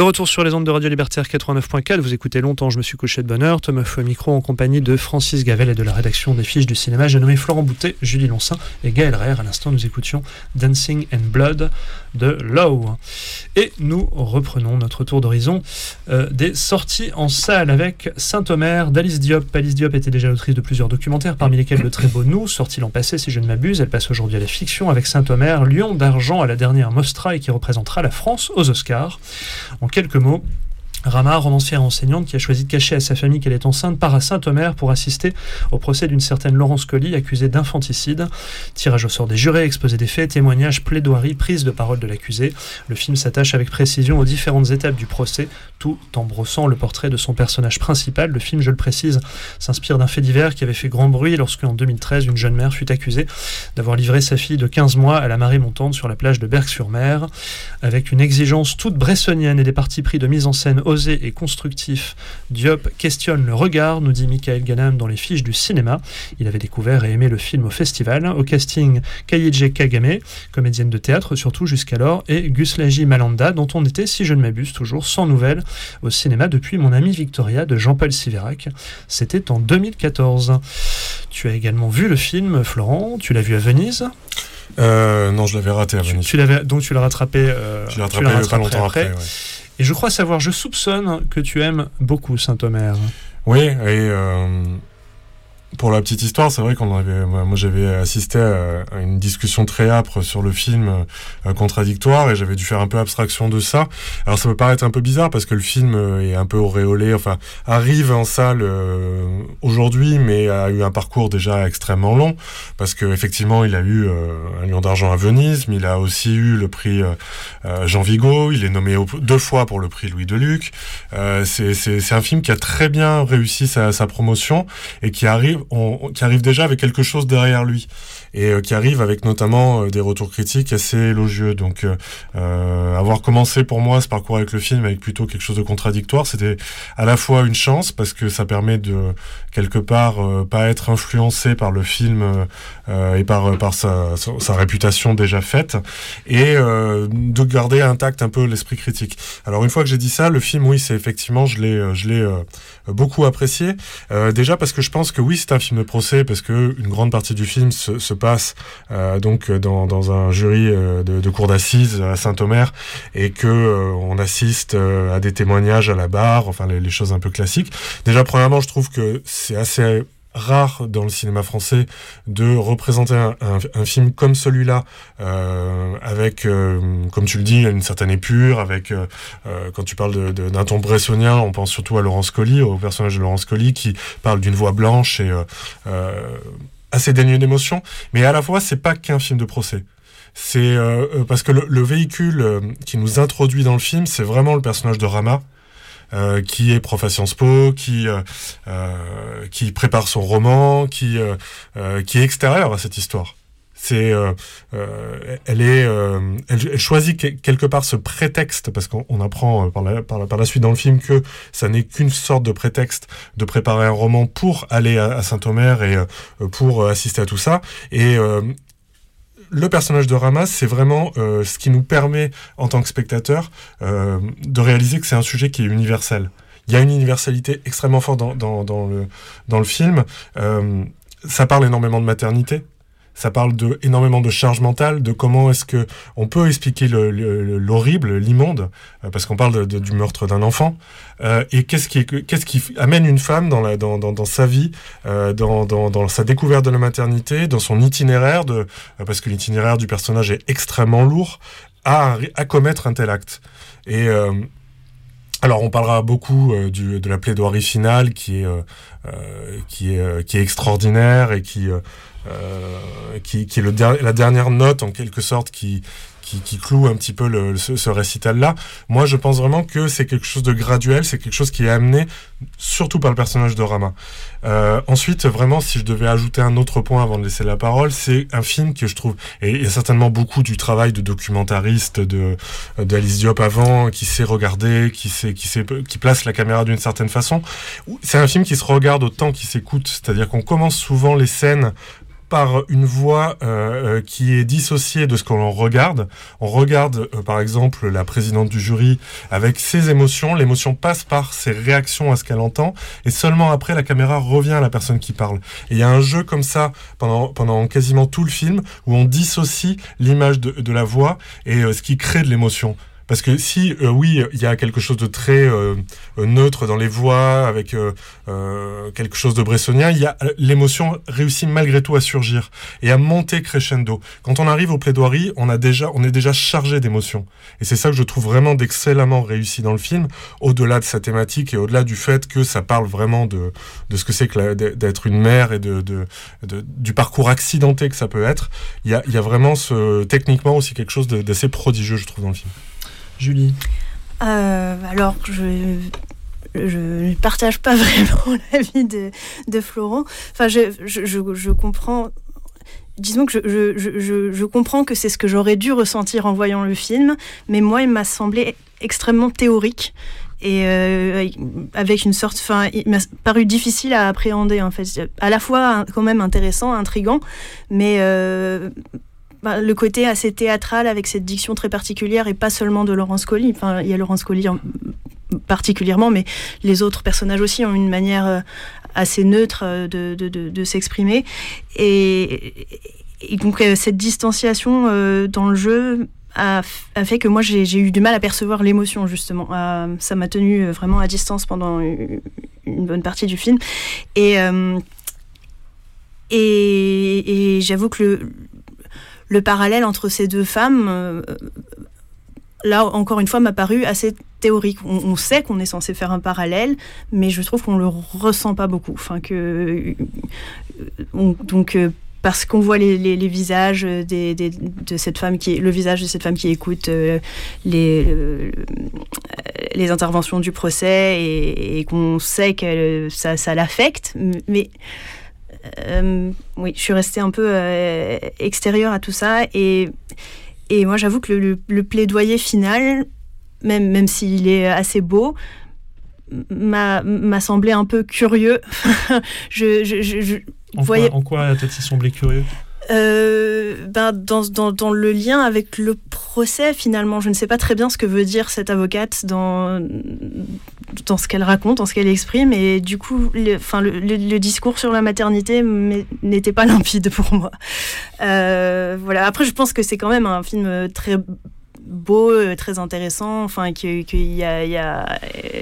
Speaker 3: De retour sur les ondes de Radio Libertaire quatre-vingt-neuf point quatre, vous écoutez Longtemps, je me suis couché de bonne heure, Thomas Fou au micro en compagnie de Francis Gavel et de la rédaction des Fiches du cinéma. J'ai nommé Florent Boutet, Julie Loncin et Gaël Reher. À l'instant, nous écoutions Dancing and Blood de Low. Et nous reprenons notre tour d'horizon euh, des sorties en salle avec Saint-Omer d'Alice Diop. Alice Diop était déjà l'autrice de plusieurs documentaires, parmi lesquels Le Très Beau Nous, sorti l'an passé si je ne m'abuse. Elle passe aujourd'hui à la fiction avec Saint-Omer, Lion d'argent à la dernière Mostra et qui représentera la France aux Oscars. En quelques mots, Rama, romancière enseignante qui a choisi de cacher à sa famille qu'elle est enceinte, part à Saint-Omer pour assister au procès d'une certaine Laurence Colly, accusée d'infanticide. Tirage au sort des jurés, exposé des faits, témoignages, plaidoiries, prise de parole de l'accusé. Le film s'attache avec précision aux différentes étapes du procès, tout en brossant le portrait de son personnage principal. Le film, je le précise, s'inspire d'un fait divers qui avait fait grand bruit lorsque, en deux mille treize, une jeune mère fut accusée d'avoir livré sa fille de quinze mois à la marée montante sur la plage de Berck-sur-Mer. Avec une exigence toute bressonienne et des partis pris de mise en scène osé et constructif, Diop questionne le regard, nous dit Michael Ganam dans les Fiches du cinéma. Il avait découvert et aimé le film au festival. Au casting, Kayeje Kagame, comédienne de théâtre surtout jusqu'alors, et Guslaji Malanda, dont on était, si je ne m'abuse, toujours sans nouvelles au cinéma depuis Mon ami Victoria de Jean-Paul Siverac. C'était en deux mille quatorze. Tu as également vu le film, Florent, tu l'as vu à Venise.
Speaker 4: Euh, non, je l'avais raté à Venise.
Speaker 3: Tu, tu l'avais, donc tu l'as rattrapé, euh,
Speaker 4: je l'ai rattrapé, tu l'as rattrapé pas longtemps après. après ouais.
Speaker 3: Et je crois savoir, je soupçonne que tu aimes beaucoup Saint-Omer.
Speaker 4: Oui, et euh, pour la petite histoire, c'est vrai qu'on avait, moi j'avais assisté à, à une discussion très âpre sur le film euh, contradictoire et j'avais dû faire un peu abstraction de ça. Alors ça peut paraître un peu bizarre parce que le film est un peu auréolé, enfin arrive en salle euh, aujourd'hui, mais a eu un parcours déjà extrêmement long parce que effectivement il a eu euh, un Lion d'argent à Venise, mais il a aussi eu le prix euh, euh, Jean Vigo. Il est nommé au, deux fois pour le prix Louis Deluc. Euh, c'est, c'est, c'est un film qui a très bien réussi sa, sa promotion et qui arrive On, qui arrive déjà avec quelque chose derrière lui et euh, qui arrive avec notamment euh, des retours critiques assez élogieux. Donc euh, avoir commencé pour moi ce parcours avec le film avec plutôt quelque chose de contradictoire, c'était à la fois une chance parce que ça permet de quelque part euh, pas être influencé par le film euh, et par, par sa, sa, sa réputation déjà faite et euh, de garder intact un peu l'esprit critique. Alors une fois que j'ai dit ça, le film, oui, c'est effectivement, je l'ai, je l'ai euh, beaucoup apprécié. Euh, déjà parce que je pense que oui, c'est un film de procès parce que une grande partie du film se, se passe euh, donc dans, dans un jury euh, de, de cour d'assises à Saint-Omer et que euh, on assiste euh, à des témoignages à la barre, enfin les, les choses un peu classiques. Déjà, premièrement, je trouve que c'est assez rare dans le cinéma français de représenter un, un, un film comme celui-là euh, avec, euh, comme tu le dis, une certaine épure, avec euh, euh, quand tu parles de, de, d'un ton bressonien, on pense surtout à Laurence Colly, au personnage de Laurence Colly qui parle d'une voix blanche et euh, euh, assez dénué d'émotion, mais à la fois c'est pas qu'un film de procès. C'est euh, parce que le, le véhicule euh, qui nous introduit dans le film, c'est vraiment le personnage de Rama, Euh, qui est prof à Sciences Po, qui euh, euh, qui prépare son roman, qui euh, euh, qui est extérieur à cette histoire. C'est, euh, euh, elle est, euh, elle, elle choisit que, quelque part ce prétexte parce qu'on on apprend par la, par la par la suite dans le film que ça n'est qu'une sorte de prétexte de préparer un roman pour aller à, à Saint-Omer et euh, pour assister à tout ça et euh, le personnage de Rama, c'est vraiment euh, ce qui nous permet, en tant que spectateur, euh, de réaliser que c'est un sujet qui est universel. Il y a une universalité extrêmement forte dans, dans, dans, le, dans le film. Euh, ça parle énormément de maternité. Ça parle de, énormément de charge mentale, de comment est-ce que on peut expliquer le, le, l'horrible, l'immonde, euh, parce qu'on parle de, de, du meurtre d'un enfant, euh, et qu'est-ce qui, qu'est-ce qui amène une femme dans, la, dans, dans, dans sa vie, euh, dans, dans, dans sa découverte de la maternité, dans son itinéraire, de, euh, parce que l'itinéraire du personnage est extrêmement lourd, à, à commettre un tel acte. Et euh, alors on parlera beaucoup euh, du, de la plaidoirie finale qui est, euh, euh, qui est, euh, qui est extraordinaire et qui... Euh, Euh, qui, qui est le der- la dernière note en quelque sorte qui, qui, qui cloue un petit peu le, ce, ce récital-là. Moi, je pense vraiment que c'est quelque chose de graduel, c'est quelque chose qui est amené surtout par le personnage de Rama. Euh, ensuite, vraiment, si je devais ajouter un autre point avant de laisser la parole, c'est un film que je trouve, et il y a certainement beaucoup du travail de documentariste de d'Alice Diop avant, qui sait regarder, qui sait, qui sait, qui place la caméra d'une certaine façon. C'est un film qui se regarde autant qu'il s'écoute, c'est-à-dire qu'on commence souvent les scènes par une voix euh, qui est dissociée de ce que l'on regarde. On regarde, euh, par exemple, la présidente du jury avec ses émotions. L'émotion passe par ses réactions à ce qu'elle entend. Et seulement après, la caméra revient à la personne qui parle. Et il y a un jeu comme ça pendant, pendant quasiment tout le film où on dissocie l'image de, de la voix et euh, ce qui crée de l'émotion. Parce que si, euh, oui, il y a quelque chose de très euh, neutre dans les voix, avec euh, euh, quelque chose de bressonien, il y a l'émotion réussit malgré tout à surgir et à monter crescendo. Quand on arrive aux plaidoiries, on a déjà, on est déjà chargé d'émotions. Et c'est ça que je trouve vraiment d'excellemment réussi dans le film, au-delà de sa thématique et au-delà du fait que ça parle vraiment de, de ce que c'est que la, d'être une mère et de, de, de, du parcours accidenté que ça peut être. Il y a, il y a vraiment ce, techniquement aussi quelque chose de, d'assez prodigieux, je trouve, dans le film.
Speaker 3: Julie.
Speaker 6: Euh, alors, je je ne partage pas vraiment l'avis de, de Florent. Enfin, je, je, je, je comprends... Disons que je, je, je, je comprends que c'est ce que j'aurais dû ressentir en voyant le film, mais moi, il m'a semblé extrêmement théorique. Et euh, avec une sorte... Enfin, il m'a paru difficile à appréhender, en fait. À la fois, quand même, intéressant, intriguant, mais... Euh, Bah, le côté assez théâtral avec cette diction très particulière et pas seulement de Laurence Colli. Enfin, il y a Laurence Colli en, particulièrement, mais les autres personnages aussi ont une manière assez neutre de, de, de, de s'exprimer. Et, et donc, cette distanciation euh, dans le jeu a, a fait que moi, j'ai, j'ai eu du mal à percevoir l'émotion, justement. Euh, ça m'a tenu vraiment à distance pendant une, une bonne partie du film. Et, euh, et, et j'avoue que le... Le parallèle entre ces deux femmes, euh, là, encore une fois, m'a paru assez théorique. On, on sait qu'on est censé faire un parallèle, mais je trouve qu'on le ressent pas beaucoup. Enfin, que, on, donc, euh, parce qu'on voit les, les, les visages des, des, de cette femme qui, le visage de cette femme qui écoute euh, les, euh, les interventions du procès et, et qu'on sait que ça, ça l'affecte, mais Euh, oui, je suis restée un peu euh, extérieure à tout ça et, et moi j'avoue que le, le, le plaidoyer final, même, même s'il est assez beau, m'a, m'a semblé un peu curieux. je, je, je, je
Speaker 3: en,
Speaker 6: voyais...
Speaker 3: quoi, en quoi t'a-t-il semblé curieux ?
Speaker 6: Euh, ben dans, dans, dans le lien avec le procès, finalement, je ne sais pas très bien ce que veut dire cette avocate dans, dans ce qu'elle raconte, dans ce qu'elle exprime, et du coup, le, enfin, le, le, le discours sur la maternité n'était pas limpide pour moi. Euh, voilà. Après, je pense que c'est quand même un film très beau, très intéressant, enfin, qu'il qu'il y a... Il y a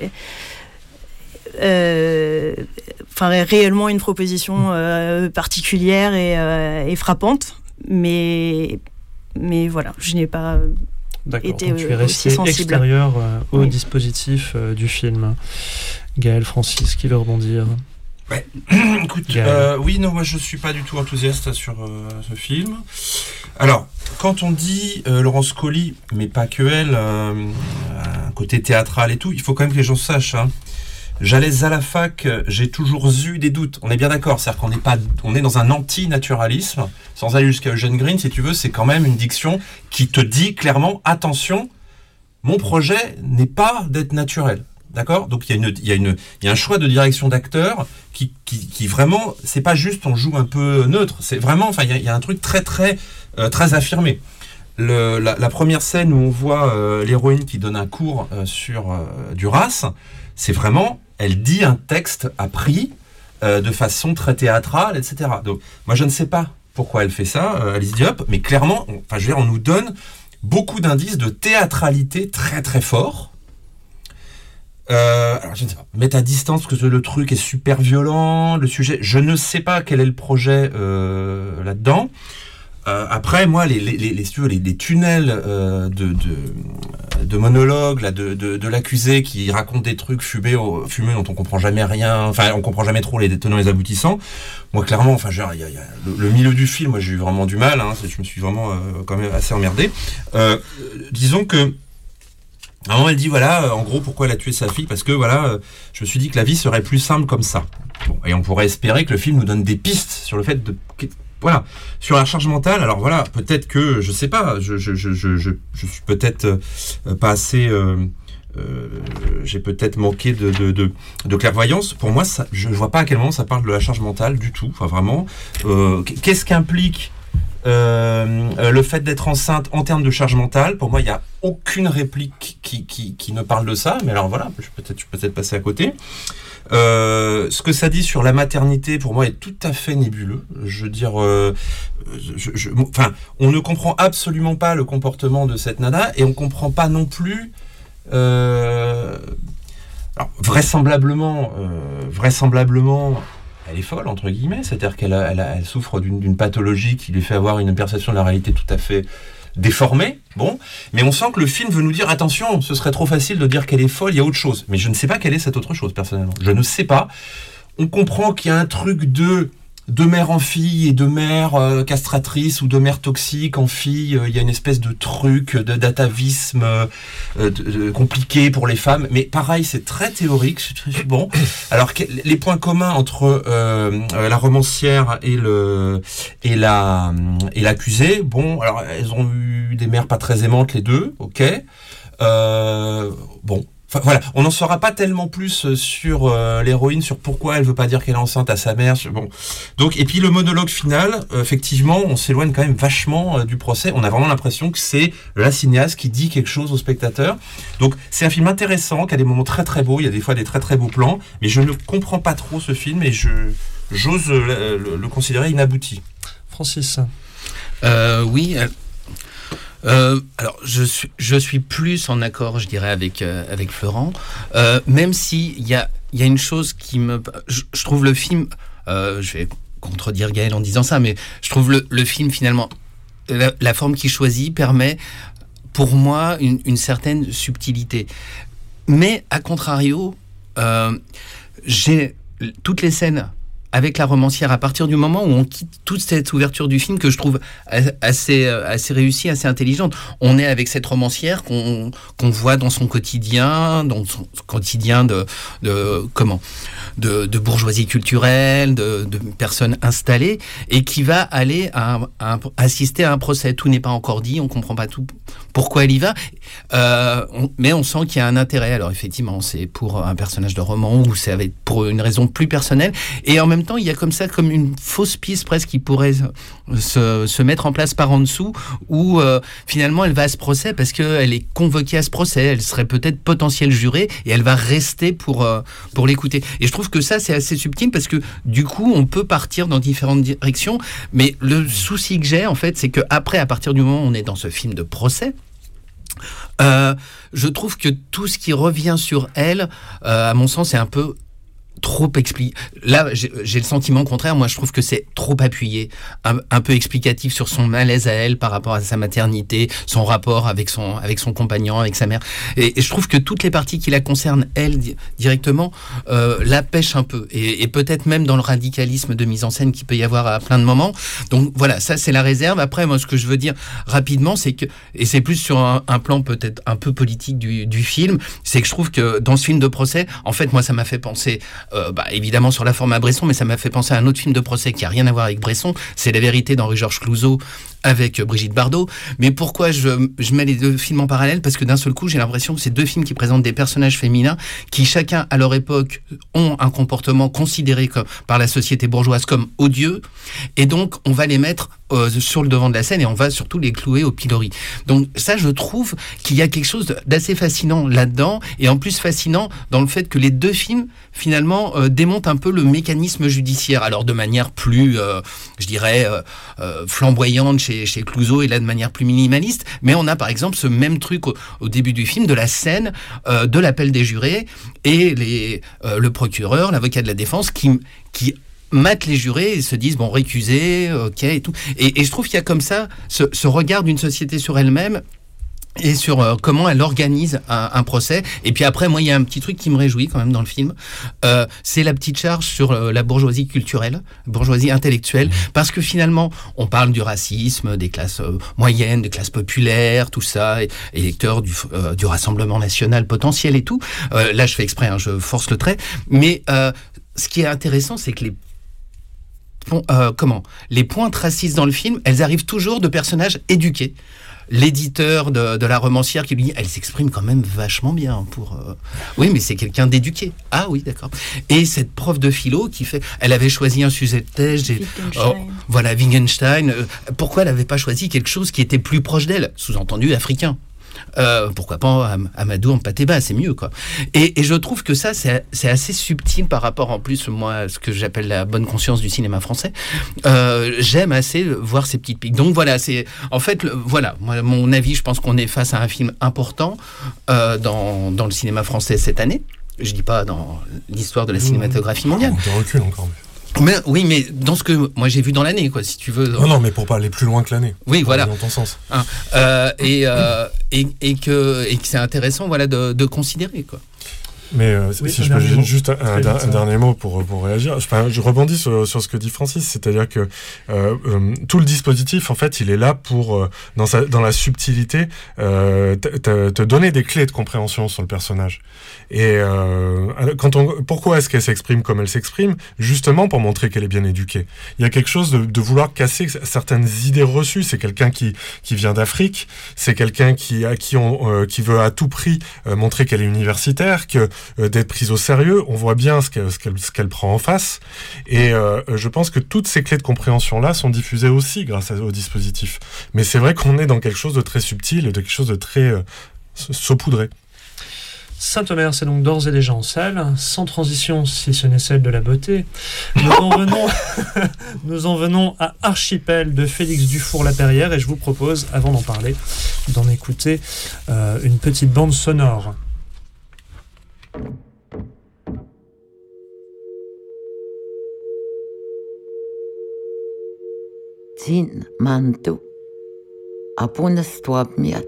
Speaker 6: Euh, enfin, réellement une proposition euh, particulière et, euh, et frappante, mais, mais voilà, je n'ai pas
Speaker 3: D'accord,
Speaker 6: été
Speaker 3: donc tu es
Speaker 6: aussi
Speaker 3: resté
Speaker 6: sensible.
Speaker 3: extérieur euh, au
Speaker 6: Oui.
Speaker 3: dispositif euh, du film. Gaël, Francis, qui veut rebondir ?
Speaker 5: Ouais. Écoute, euh, oui, non, moi je suis pas du tout enthousiaste sur euh, ce film. Alors, quand on dit euh, Laurence Colli, mais pas que elle, euh, un côté théâtral et tout, il faut quand même que les gens sachent. Hein. J'allais à la fac, j'ai toujours eu des doutes. On est bien d'accord, c'est-à-dire qu'on est pas, on est dans un anti-naturalisme, sans aller jusqu'à Eugene Green, si tu veux, c'est quand même une diction qui te dit clairement, attention, mon projet n'est pas d'être naturel. D'accord ? Donc il y a une, il y a une, il y a un choix de direction d'acteur qui, qui, qui vraiment, c'est pas juste on joue un peu neutre, c'est vraiment, enfin il y a, il y a un truc très très, euh, très affirmé. Le, la, la première scène où on voit euh, l'héroïne qui donne un cours euh, sur euh, Duras, c'est vraiment, elle dit un texte appris euh, de façon très théâtrale, et cetera. Donc moi je ne sais pas pourquoi elle fait ça, euh, Alice Diop, mais clairement, on, enfin je veux dire, on nous donne beaucoup d'indices de théâtralité très très forts. Euh, alors je ne sais pas, mettre à distance parce que le truc est super violent, le sujet, je ne sais pas quel est le projet euh, là-dedans. Euh, après, moi, les, les, les, les, les tunnels euh, de, de, de monologues là, de, de, de l'accusé qui raconte des trucs fumés, fumés dont on comprend jamais rien, enfin, on comprend jamais trop les tenants et les aboutissants. Moi, clairement, enfin, genre, y a, y a le, le milieu du film, moi, j'ai eu vraiment du mal. Hein, je me suis vraiment euh, quand même assez emmerdé. Euh, disons que à un moment, elle dit, voilà, en gros, pourquoi elle a tué sa fille ? Parce que, voilà, je me suis dit que la vie serait plus simple comme ça. Bon, et on pourrait espérer que le film nous donne des pistes sur le fait de... Voilà. Sur la charge mentale, alors voilà, peut-être que, je sais pas, je, je, je, je, je suis peut-être euh, pas assez... Euh, euh, j'ai peut-être manqué de, de, de, de clairvoyance. Pour moi, ça, je ne vois pas à quel moment ça parle de la charge mentale du tout. Enfin, vraiment, euh, qu'est-ce qu'implique euh, le fait d'être enceinte en termes de charge mentale? Pour moi, il n'y a aucune réplique qui, qui, qui ne parle de ça. Mais alors voilà, je peux peut-être, je peux peut-être passer à côté. Euh, ce que ça dit sur la maternité, pour moi, est tout à fait nébuleux. Je veux dire, euh, je, je, enfin, on ne comprend absolument pas le comportement de cette nana et on comprend pas non plus. Euh, alors, vraisemblablement, euh, vraisemblablement, elle est folle entre guillemets, c'est-à-dire qu'elle a, elle, a, elle souffre d'une, d'une pathologie qui lui fait avoir une perception de la réalité tout à fait déformée, bon, mais on sent que le film veut nous dire attention, ce serait trop facile de dire qu'elle est folle, il y a autre chose. Mais je ne sais pas quelle est cette autre chose, personnellement. Je ne sais pas. On comprend qu'il y a un truc de, de mère en fille et de mère euh, castratrice ou de mère toxique en fille. Euh, il y a une espèce de truc de d'atavisme euh, de, de, compliqué pour les femmes. Mais pareil, c'est très théorique. C'est très, bon. Alors, que, les points communs entre euh, la romancière et le et la et l'accusé, bon, alors elles ont eu des mères pas très aimantes les deux, ok. Euh, bon. Enfin, voilà, on n'en saura pas tellement plus sur euh, l'héroïne, sur pourquoi elle veut pas dire qu'elle est enceinte à sa mère. Bon, donc et puis le monologue final, euh, effectivement, on s'éloigne quand même vachement euh, du procès. On a vraiment l'impression que c'est la cinéaste qui dit quelque chose au spectateur. Donc c'est un film intéressant, qui a des moments très très beaux. Il y a des fois des très très beaux plans, mais je ne comprends pas trop ce film et je j'ose le, le, le considérer inabouti.
Speaker 3: Francis.
Speaker 2: Euh, oui. Euh... Euh, alors je suis je suis plus en accord, je dirais, avec euh, avec Florent, euh, même si il y a il y a une chose qui me je, je trouve le film, euh, je vais contredire Gaël en disant ça, mais je trouve le le film finalement la, la forme qu'il choisit permet pour moi une, une certaine subtilité, mais à contrario, euh, j'ai toutes les scènes avec la romancière, à partir du moment où on quitte toute cette ouverture du film que je trouve assez, assez réussie, assez intelligente. On est avec cette romancière qu'on, qu'on voit dans son quotidien, dans son quotidien de, de comment, de, de bourgeoisie culturelle, de, de personnes installées, et qui va aller à, à assister à un procès. Tout n'est pas encore dit, on comprend pas tout pourquoi elle y va, euh, on, mais on sent qu'il y a un intérêt. Alors effectivement, c'est pour un personnage de roman ou c'est avec, pour une raison plus personnelle, et en même temps, il y a comme ça comme une fausse piste presque qui pourrait se, se mettre en place par en dessous, où euh, finalement elle va à ce procès parce qu'elle est convoquée à ce procès, elle serait peut-être potentielle jurée et elle va rester pour, euh, pour l'écouter. Et je trouve que ça c'est assez subtil parce que du coup on peut partir dans différentes directions, mais le souci que j'ai en fait c'est qu'après, à partir du moment où on est dans ce film de procès, euh, je trouve que tout ce qui revient sur elle, euh, à mon sens, est un peu trop expliqué. Là, j'ai, j'ai le sentiment contraire. Moi, je trouve que c'est trop appuyé, un, un peu explicatif sur son malaise à elle par rapport à sa maternité, son rapport avec son avec son compagnon, avec sa mère. Et, et je trouve que toutes les parties qui la concernent elle di- directement euh, la pêchent un peu. Et, et peut-être même dans le radicalisme de mise en scène qu'il peut y avoir à plein de moments. Donc voilà, ça c'est la réserve. Après, moi, ce que je veux dire rapidement, c'est que, et c'est plus sur un, un plan peut-être un peu politique du, du film, c'est que je trouve que dans ce film de procès, en fait, moi, ça m'a fait penser Euh, bah, évidemment sur la forme à Bresson, mais ça m'a fait penser à un autre film de procès qui a rien à voir avec Bresson, c'est La vérité d'Henri-Georges Clouzot avec Brigitte Bardot. Mais pourquoi je, je mets les deux films en parallèle? Parce que d'un seul coup, j'ai l'impression que c'est deux films qui présentent des personnages féminins qui, chacun à leur époque, ont un comportement considéré comme, par la société bourgeoise comme odieux, et donc on va les mettre euh, sur le devant de la scène et on va surtout les clouer au pilori. Donc ça, je trouve qu'il y a quelque chose d'assez fascinant là-dedans, et en plus fascinant dans le fait que les deux films, finalement, euh, démontent un peu le mécanisme judiciaire, alors de manière plus, euh, je dirais, euh, euh, flamboyante chez, chez Clouzot, et là de manière plus minimaliste, mais on a par exemple ce même truc au, au début du film, de la scène euh, de l'appel des jurés, et les, euh, le procureur, l'avocat de la défense, qui, qui matent les jurés et se disent bon, récusé, ok, et tout. Et, et je trouve qu'il y a comme ça ce, ce regard d'une société sur elle-même et sur euh, comment elle organise un, un procès. Et puis après, moi, il y a un petit truc qui me réjouit quand même dans le film, euh, c'est la petite charge sur euh, la bourgeoisie culturelle, bourgeoisie intellectuelle, mmh. parce que finalement, on parle du racisme, des classes euh, moyennes, des classes populaires, tout ça, et, électeurs du, euh, du Rassemblement national potentiel et tout. Euh, là, je fais exprès, hein, je force le trait. Mais euh, ce qui est intéressant, c'est que les euh, comment les pointes racistes dans le film, elles arrivent toujours de personnages éduqués. L'éditeur de, de la romancière qui lui dit, elle s'exprime quand même vachement bien pour. Euh... Oui, mais c'est quelqu'un d'éduqué. Ah oui, d'accord. Et cette prof de philo qui fait, elle avait choisi un sujet de thèse. J'ai... Oh, voilà, Wittgenstein. Euh, pourquoi elle n'avait pas choisi quelque chose qui était plus proche d'elle, sous-entendu africain? Euh, pourquoi pas Am- Amadou en Patéba, c'est mieux quoi. Et, et je trouve que ça c'est, c'est assez subtil par rapport en plus moi à ce que j'appelle la bonne conscience du cinéma français. Euh, j'aime assez voir ces petites piques. Donc voilà, c'est en fait le, voilà moi, mon avis. Je pense qu'on est face à un film important euh, dans dans le cinéma français cette année. Je dis pas dans l'histoire de la cinématographie mondiale.
Speaker 4: On te recule encore.
Speaker 2: Mais, oui, mais dans ce que moi j'ai vu dans l'année, quoi, si tu veux.
Speaker 4: Non, non, mais pour pas aller plus loin que l'année.
Speaker 2: Oui, voilà.
Speaker 4: Dans ton sens.
Speaker 2: Hein, euh, et, euh, et, et, que, et que c'est intéressant, voilà, de, de considérer, quoi.
Speaker 4: Mais euh,
Speaker 3: oui,
Speaker 4: si je peux juste un, un, un dernier mot pour, pour réagir, enfin, je rebondis sur, sur ce que dit Francis, c'est-à-dire que euh, euh, tout le dispositif, en fait, il est là pour, euh, dans, sa, dans la subtilité, euh, te, te donner des clés de compréhension sur le personnage. Et euh, quand on, pourquoi est-ce qu'elle s'exprime comme elle s'exprime? Justement pour montrer qu'elle est bien éduquée. Il y a quelque chose de, de vouloir casser certaines idées reçues. C'est quelqu'un qui, qui vient d'Afrique, c'est quelqu'un qui, à qui, on, euh, qui veut à tout prix euh, montrer qu'elle est universitaire, que Euh, d'être prise au sérieux, on voit bien ce qu'elle, ce qu'elle, ce qu'elle prend en face, et euh, je pense que toutes ces clés de compréhension-là sont diffusées aussi grâce au dispositif. Mais c'est vrai qu'on est dans quelque chose de très subtil et de quelque chose de très euh, saupoudré.
Speaker 3: Saint-Omer, c'est donc d'ores et déjà en salle, sans transition si ce n'est celle de la beauté. Nous en venons, nous en venons à Archipel de Félix Dufour-Laperrière, et je vous propose, avant d'en parler, d'en écouter euh, une petite bande sonore.
Speaker 7: Tin mantu apunastuap miat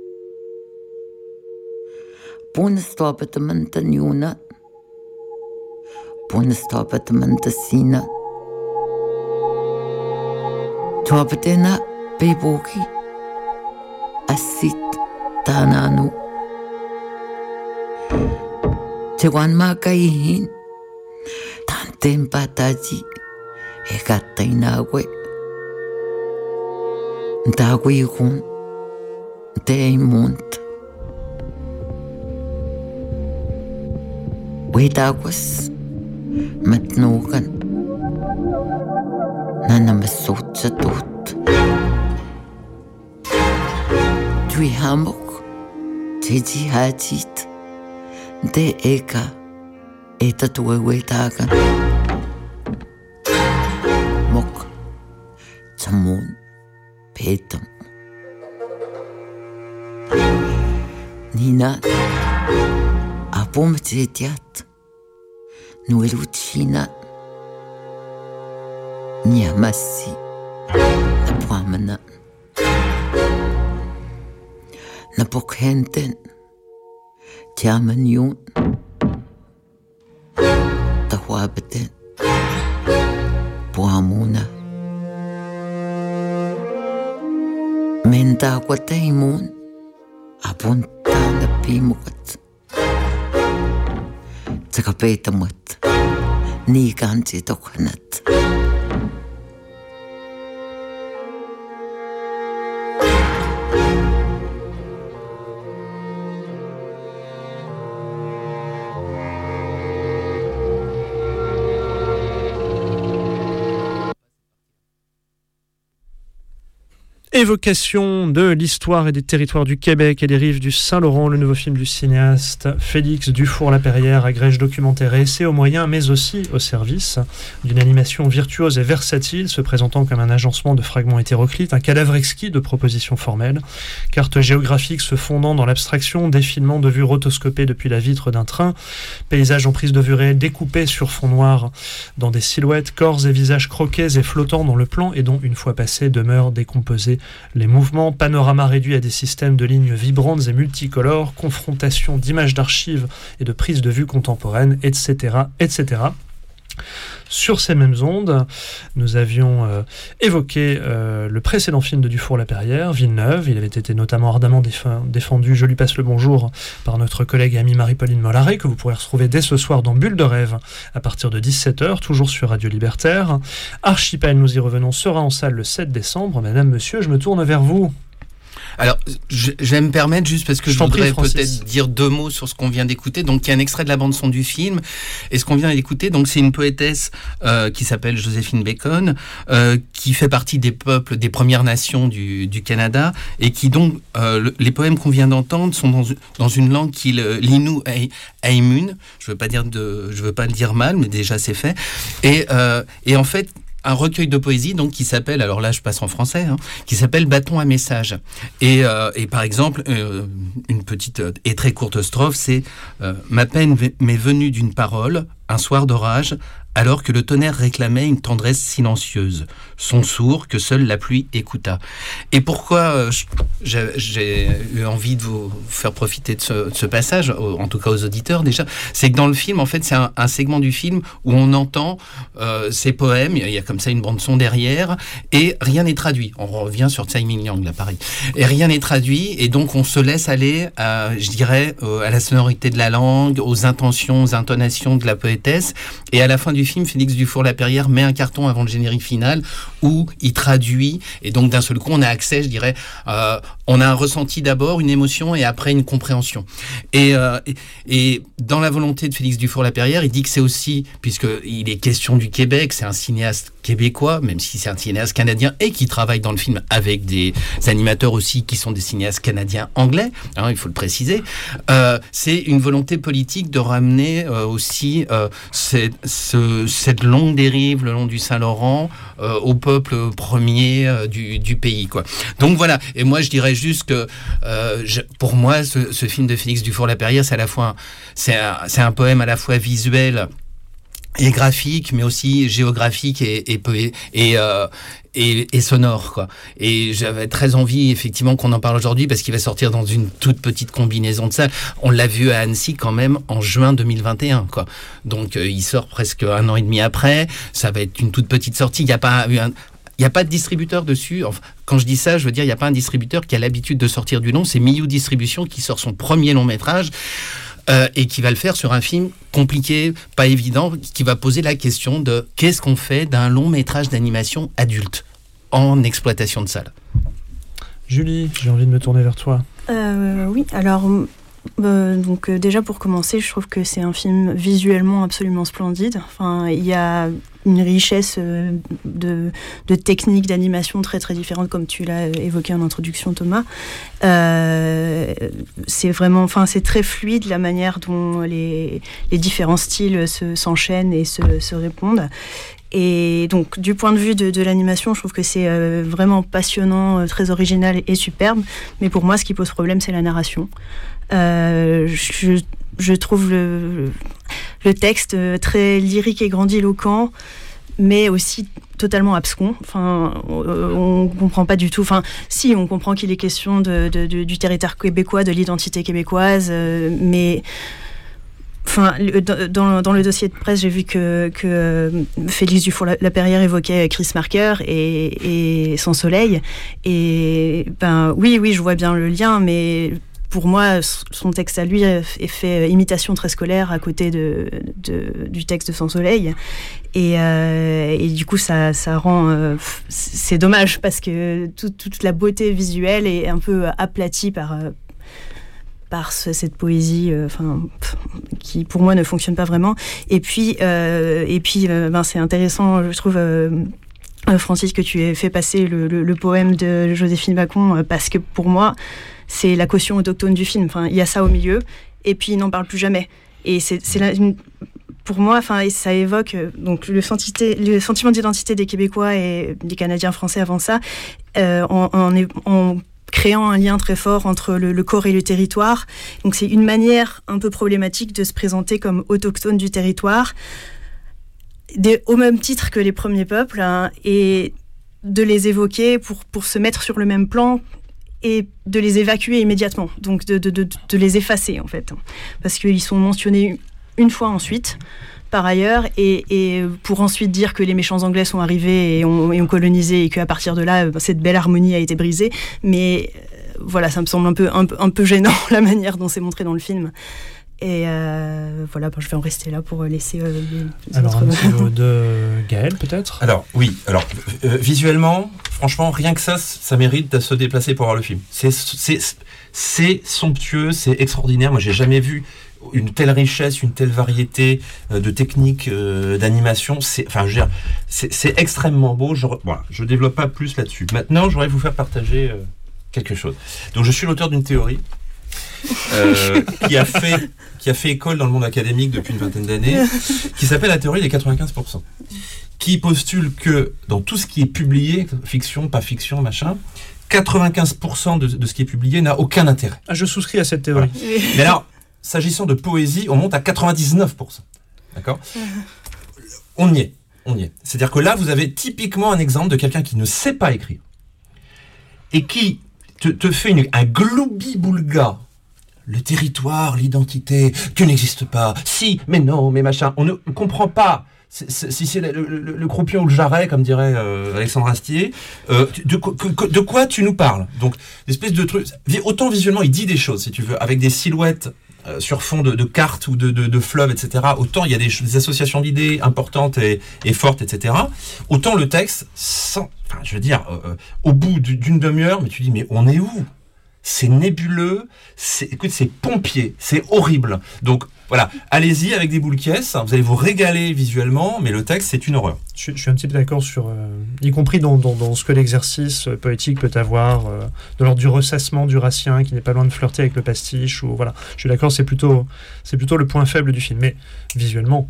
Speaker 7: punastuapat mantanyuna punastuapat mantasina tuapatena pebuki asit tananu Tewan makaihin tantem pataji ekatainawe Dagwihun Deimunt Wedagwas Matnugan Nanamasutsatot Dwihamuk Tiji Hajit De Eka Etatue Wedagan Mok Tamun Petam Nina Apom Tetiat Nueluchina Niamasi Napuamana Napokhenten Tiamanyun Tahuabeten Puamuna Menda Wataimun Apuntana Pimukat Takapetamat Niganti Tokhanat
Speaker 3: Évocation de l'histoire et des territoires du Québec et des rives du Saint-Laurent, le nouveau film du cinéaste Félix Dufour-Laperrière, agrège documentaire et essai aux moyens, mais aussi au service d'une animation virtuose et versatile, se présentant comme un agencement de fragments hétéroclites, un cadavre exquis de propositions formelles, carte géographique se fondant dans l'abstraction, défilement de vues rotoscopées depuis la vitre d'un train, paysages en prise de vue réelle découpés sur fond noir dans des silhouettes, corps et visages croqués et flottants dans le plan et dont, une fois passés, demeurent décomposés les mouvements, panorama réduit à des systèmes de lignes vibrantes et multicolores, confrontation d'images d'archives et de prises de vue contemporaines, et cetera, et cetera. sur ces mêmes ondes. Nous avions euh, évoqué euh, le précédent film de Dufour-Laperrière, Villeneuve. Il avait été notamment ardemment déf- défendu, je lui passe le bonjour, par notre collègue et amie Marie-Pauline Mollaret, que vous pourrez retrouver dès ce soir dans Bulle de Rêve, à partir de dix-sept heures, toujours sur Radio Libertaire. Archipel, nous y revenons, sera en salle le sept décembre. Madame, monsieur, je me tourne vers vous.
Speaker 2: Alors, je, je vais me permettre juste parce que je, je voudrais prie, peut-être dire deux mots sur ce qu'on vient d'écouter. Donc, il y a un extrait de la bande-son du film. Et ce qu'on vient d'écouter, donc, c'est une poétesse euh, qui s'appelle Joséphine Bacon, euh, qui fait partie des peuples, des Premières Nations du, du Canada, et qui donc, euh, le, les poèmes qu'on vient d'entendre sont dans, dans une langue qui l'Innu Aimun. Je veux pas dire de, je veux pas le dire mal, mais déjà c'est fait. Et, euh, et en fait, un recueil de poésie donc qui s'appelle, alors là je passe en français, hein, qui s'appelle Bâton à message. Et, euh, et par exemple, euh, une petite euh, et très courte strophe, c'est euh, « Ma peine m'est venue d'une parole, un soir d'orage, alors que le tonnerre réclamait une tendresse silencieuse, son sourd que seule la pluie écouta. » Et pourquoi euh, j'ai, j'ai eu envie de vous faire profiter de ce, de ce passage, en tout cas aux auditeurs déjà, c'est que dans le film, en fait, c'est un, un segment du film où on entend euh, ces poèmes, il y a comme ça une bande-son derrière, et rien n'est traduit. On revient sur Tsai Ming-liang, là, pareil. Et rien n'est traduit, et donc on se laisse aller, à, je dirais, euh, à la sonorité de la langue, aux intentions, aux intonations de la poétesse, et à la fin du film, Félix Dufour-Laperrière met un carton avant le générique final où il traduit, et donc d'un seul coup on a accès, je dirais, euh, on a un ressenti d'abord, une émotion et après une compréhension. Et, euh, et, et dans la volonté de Félix Dufour-Laperrière, il dit que c'est aussi, puisqu'il est question du Québec, c'est un cinéaste québécois, même si c'est un cinéaste canadien et qui travaille dans le film avec des animateurs aussi qui sont des cinéastes canadiens anglais, hein, il faut le préciser, euh, c'est une volonté politique de ramener euh, aussi euh, cette, ce, cette longue dérive le long du Saint-Laurent euh, au peuple premier euh, du, du pays, quoi. Donc voilà, et moi je dirais juste que euh, je, pour moi ce, ce film de Félix Dufour-Laperrière, c'est à la fois un, c'est un, c'est un poème à la fois visuel et graphique, mais aussi géographique et et et, euh, et, et sonore, quoi. Et j'avais très envie, effectivement, qu'on en parle aujourd'hui parce qu'il va sortir dans une toute petite combinaison de salles. On l'a vu à Annecy quand même en juin deux mille vingt et un, quoi. Donc euh, il sort presque un an et demi après. Ça va être une toute petite sortie. Il n'y a pas eu un Il n'y a pas de distributeur dessus. Enfin, quand je dis ça, je veux dire, il n'y a pas un distributeur qui a l'habitude de sortir du long. C'est Miyu Distribution qui sort son premier long métrage. Euh, et qui va le faire sur un film compliqué, pas évident, qui va poser la question de qu'est-ce qu'on fait d'un long métrage d'animation adulte en exploitation de salle.
Speaker 3: Julie, j'ai envie de me tourner vers toi.
Speaker 6: Euh, oui, alors euh, donc euh, déjà pour commencer, je trouve que c'est un film visuellement absolument splendide. Enfin, il y a une richesse euh, de, de techniques d'animation très très différentes, comme tu l'as évoqué en introduction, Thomas. Euh, c'est vraiment, enfin, c'est très fluide la manière dont les, les différents styles se, s'enchaînent et se, se répondent. Et donc, du point de vue de, de l'animation, je trouve que c'est euh, vraiment passionnant, euh, très original et superbe. Mais pour moi, ce qui pose problème, c'est la narration. Euh, je, je trouve le, le texte très lyrique et grandiloquent, mais aussi totalement abscon. Enfin, on ne comprend pas du tout. Enfin, si, on comprend qu'il est question de, de, de, du territoire québécois, de l'identité québécoise, euh, mais... Enfin, dans, dans le dossier de presse, j'ai vu que, que Félix Dufour-Laperrière évoquait Chris Marker et, et Sans Soleil. Et ben oui, oui, je vois bien le lien, mais pour moi, son texte à lui est fait imitation très scolaire à côté de, de, du texte de Sans Soleil. Et, euh, et du coup, ça, ça rend... Euh, c'est dommage parce que tout, toute la beauté visuelle est un peu aplatie par... par ce, cette poésie, enfin, euh, qui pour moi ne fonctionne pas vraiment. Et puis, euh, et puis, euh, ben c'est intéressant, je trouve, euh, Francis, que tu aies fait passer le, le, le poème de Joséphine Bacon, euh, parce que pour moi, c'est la caution autochtone du film. Enfin, il y a ça au milieu, et puis il n'en parle plus jamais. Et c'est, c'est la, une, pour moi, enfin, ça évoque euh, donc le, sentité, le sentiment d'identité des Québécois et des Canadiens français avant ça, euh, en, en, en créant un lien très fort entre le, le corps et le territoire. Donc c'est une manière un peu problématique de se présenter comme autochtone du territoire, des, au même titre que les premiers peuples, hein, et de les évoquer pour, pour se mettre sur le même plan et de les évacuer immédiatement, donc de, de, de, de les effacer en fait, parce qu'ils sont mentionnés une fois ensuite, par ailleurs, et, et pour ensuite dire que les méchants anglais sont arrivés et ont, et ont colonisé et qu'à partir de là, cette belle harmonie a été brisée. Mais euh, voilà, ça me semble un peu, un, un peu gênant la manière dont c'est montré dans le film. Et euh, voilà, ben, je vais en rester là pour laisser euh, les
Speaker 3: alors,
Speaker 6: autres...
Speaker 3: un petit mot de Gaël, peut-être.
Speaker 5: Alors, oui. Alors, euh, visuellement, franchement, rien que ça, ça mérite de se déplacer pour voir le film. C'est, c'est, c'est somptueux, c'est extraordinaire. Moi, j'ai jamais vu une telle richesse, une telle variété euh, de techniques euh, d'animation. C'est, enfin, je veux dire, c'est, c'est extrêmement beau. Je, voilà, je développe pas plus là-dessus. Maintenant, je voudrais vous faire partager euh, quelque chose. Donc, je suis l'auteur d'une théorie euh, qui a fait qui a fait école dans le monde académique depuis une vingtaine d'années, qui s'appelle la théorie des quatre-vingt-quinze pour cent, qui postule que dans tout ce qui est publié, fiction, pas fiction, machin, quatre-vingt-quinze pour cent de, de ce qui est publié n'a aucun intérêt.
Speaker 3: Ah, je souscris à cette théorie.
Speaker 5: Voilà. Mais alors, s'agissant de poésie, on monte à quatre-vingt-dix-neuf pour cent. D'accord ? On y est, on y est. C'est-à-dire que là, vous avez typiquement un exemple de quelqu'un qui ne sait pas écrire et qui te, te fait une, un gloubi-boulga. Le territoire, l'identité, Dieu n'existe pas. Si, mais non, mais machin. On ne comprend pas c'est, c'est, si c'est le, le, le croupion ou le jarret, comme dirait euh, Alexandre Astier. Euh, de, de, de quoi tu nous parles ? Donc, l'espèce de truc. Autant visuellement, il dit des choses, si tu veux, avec des silhouettes euh, sur fond de, de cartes ou de, de, de fleuves, et cetera. Autant il y a des, des associations d'idées importantes et, et fortes, et cetera. Autant le texte, sans, enfin, je veux dire, euh, au bout d'une demi-heure, mais tu dis, mais on est où ? C'est nébuleux, c'est, écoute, c'est pompier, c'est horrible. Donc voilà, allez-y avec des boules caisses, vous allez vous régaler visuellement, mais le texte, c'est une horreur.
Speaker 3: Je, je suis un petit peu d'accord sur, euh, y compris dans, dans, dans ce que l'exercice poétique peut avoir, euh, de l'ordre du ressassement du Ratien, qui n'est pas loin de flirter avec le pastiche, ou voilà. Je suis d'accord, c'est plutôt, c'est plutôt le point faible du film, mais visuellement.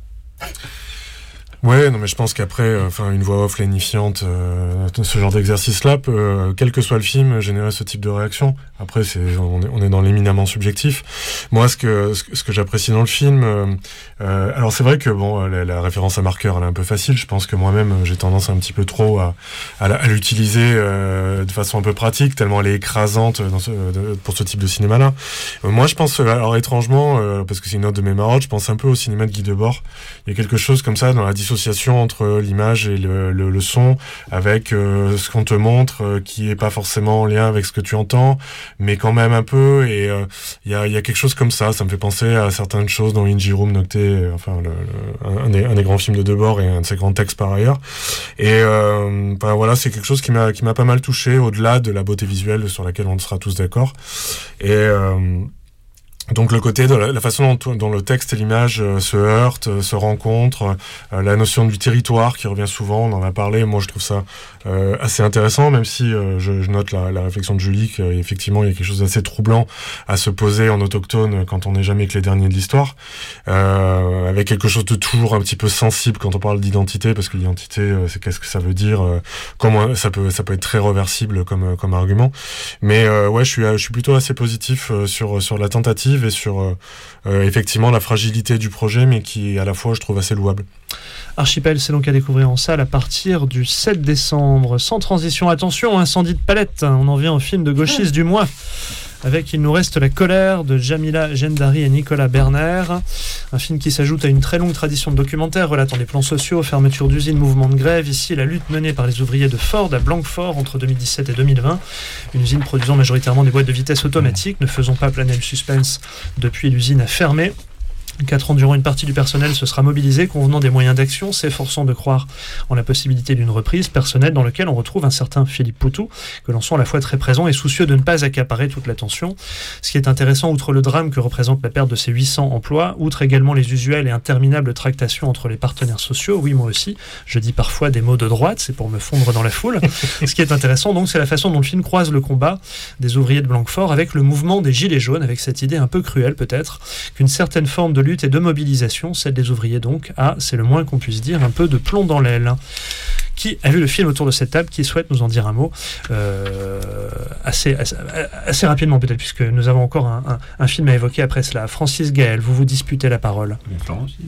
Speaker 4: Ouais, non, mais je pense qu'après, enfin, euh, une voix off lénifiante, euh, ce genre d'exercice-là peut, euh, quel que soit le film, générer ce type de réaction. Après, c'est, on est, on est dans l'éminemment subjectif. Moi, ce que, ce que, ce que j'apprécie dans le film, euh, euh, alors c'est vrai que bon, la, la référence à marqueur, elle est un peu facile. Je pense que moi-même, j'ai tendance un petit peu trop à, à, à l'utiliser euh, de façon un peu pratique, tellement elle est écrasante dans ce, de, pour ce type de cinéma-là. Euh, moi, je pense, alors étrangement, euh, parce que c'est une note de mes marottes, je pense un peu au cinéma de Guy Debord. Il y a quelque chose comme ça dans la dissociation entre l'image et le, le, le son, avec euh, ce qu'on te montre euh, qui est pas forcément en lien avec ce que tu entends, mais quand même un peu. Et il euh, y, a, y a quelque chose comme ça. Ça me fait penser à certaines choses dans Inji Room Nocté, enfin le, le, un, des, un des grands films de Debord et un de ses grands textes par ailleurs. Et euh, ben voilà, c'est quelque chose qui m'a qui m'a pas mal touché, au-delà de la beauté visuelle sur laquelle on sera tous d'accord. Et euh, donc le côté de la, la façon dont, dont le texte et l'image euh, se heurtent, euh, se rencontrent, euh, la notion du territoire qui revient souvent, on en a parlé, moi je trouve ça euh, assez intéressant, même si euh, je, je note la, la réflexion de Julie qu'effectivement il y a quelque chose d'assez troublant à se poser en autochtone quand on n'est jamais que les derniers de l'histoire, euh, avec quelque chose de toujours un petit peu sensible quand on parle d'identité, parce que l'identité euh, c'est qu'est-ce que ça veut dire, euh, comment ça peut ça peut être très réversible comme comme argument, mais euh, ouais je suis je suis plutôt assez positif euh, sur sur la tentative et sur euh, euh, effectivement la fragilité du projet, mais qui à la fois je trouve assez louable.
Speaker 3: Archipel, c'est donc à découvrir en salle à partir du sept décembre. Sans transition, attention, incendie de palette. On en vient au film de gauchiste du mois. Avec Il nous reste la colère de Jamila Gendari et Nicolas Berner. Un film qui s'ajoute à une très longue tradition de documentaires relatant les plans sociaux, fermeture d'usines, mouvements de grève. Ici, la lutte menée par les ouvriers de Ford à Blanquefort entre deux mille dix-sept et deux mille vingt. Une usine produisant majoritairement des boîtes de vitesse automatiques. Ne faisons pas planer le suspense depuis l'usine a fermé. Quatre ans durant, une partie du personnel se sera mobilisée, convenant des moyens d'action, s'efforçant de croire en la possibilité d'une reprise personnelle dans laquelle on retrouve un certain Philippe Poutou, que l'on sent à la fois très présent et soucieux de ne pas accaparer toute l'attention. Ce qui est intéressant, outre le drame que représente la perte de ces huit cents emplois, outre également les usuelles et interminables tractations entre les partenaires sociaux, oui moi aussi, je dis parfois des mots de droite, c'est pour me fondre dans la foule. Ce qui est intéressant donc, c'est la façon dont le film croise le combat des ouvriers de Blanquefort avec le mouvement des Gilets jaunes, avec cette idée un peu cruelle peut-être, qu'une certaine forme de lutte et de mobilisation, celle des ouvriers donc, a, c'est le moins qu'on puisse dire, un peu de plomb dans l'aile. Qui a vu le film autour de cette table, qui souhaite nous en dire un mot euh, assez, assez, assez rapidement peut-être, puisque nous avons encore un, un, un film à évoquer après cela. Francis Gaël, vous vous disputez la parole.
Speaker 5: Florence,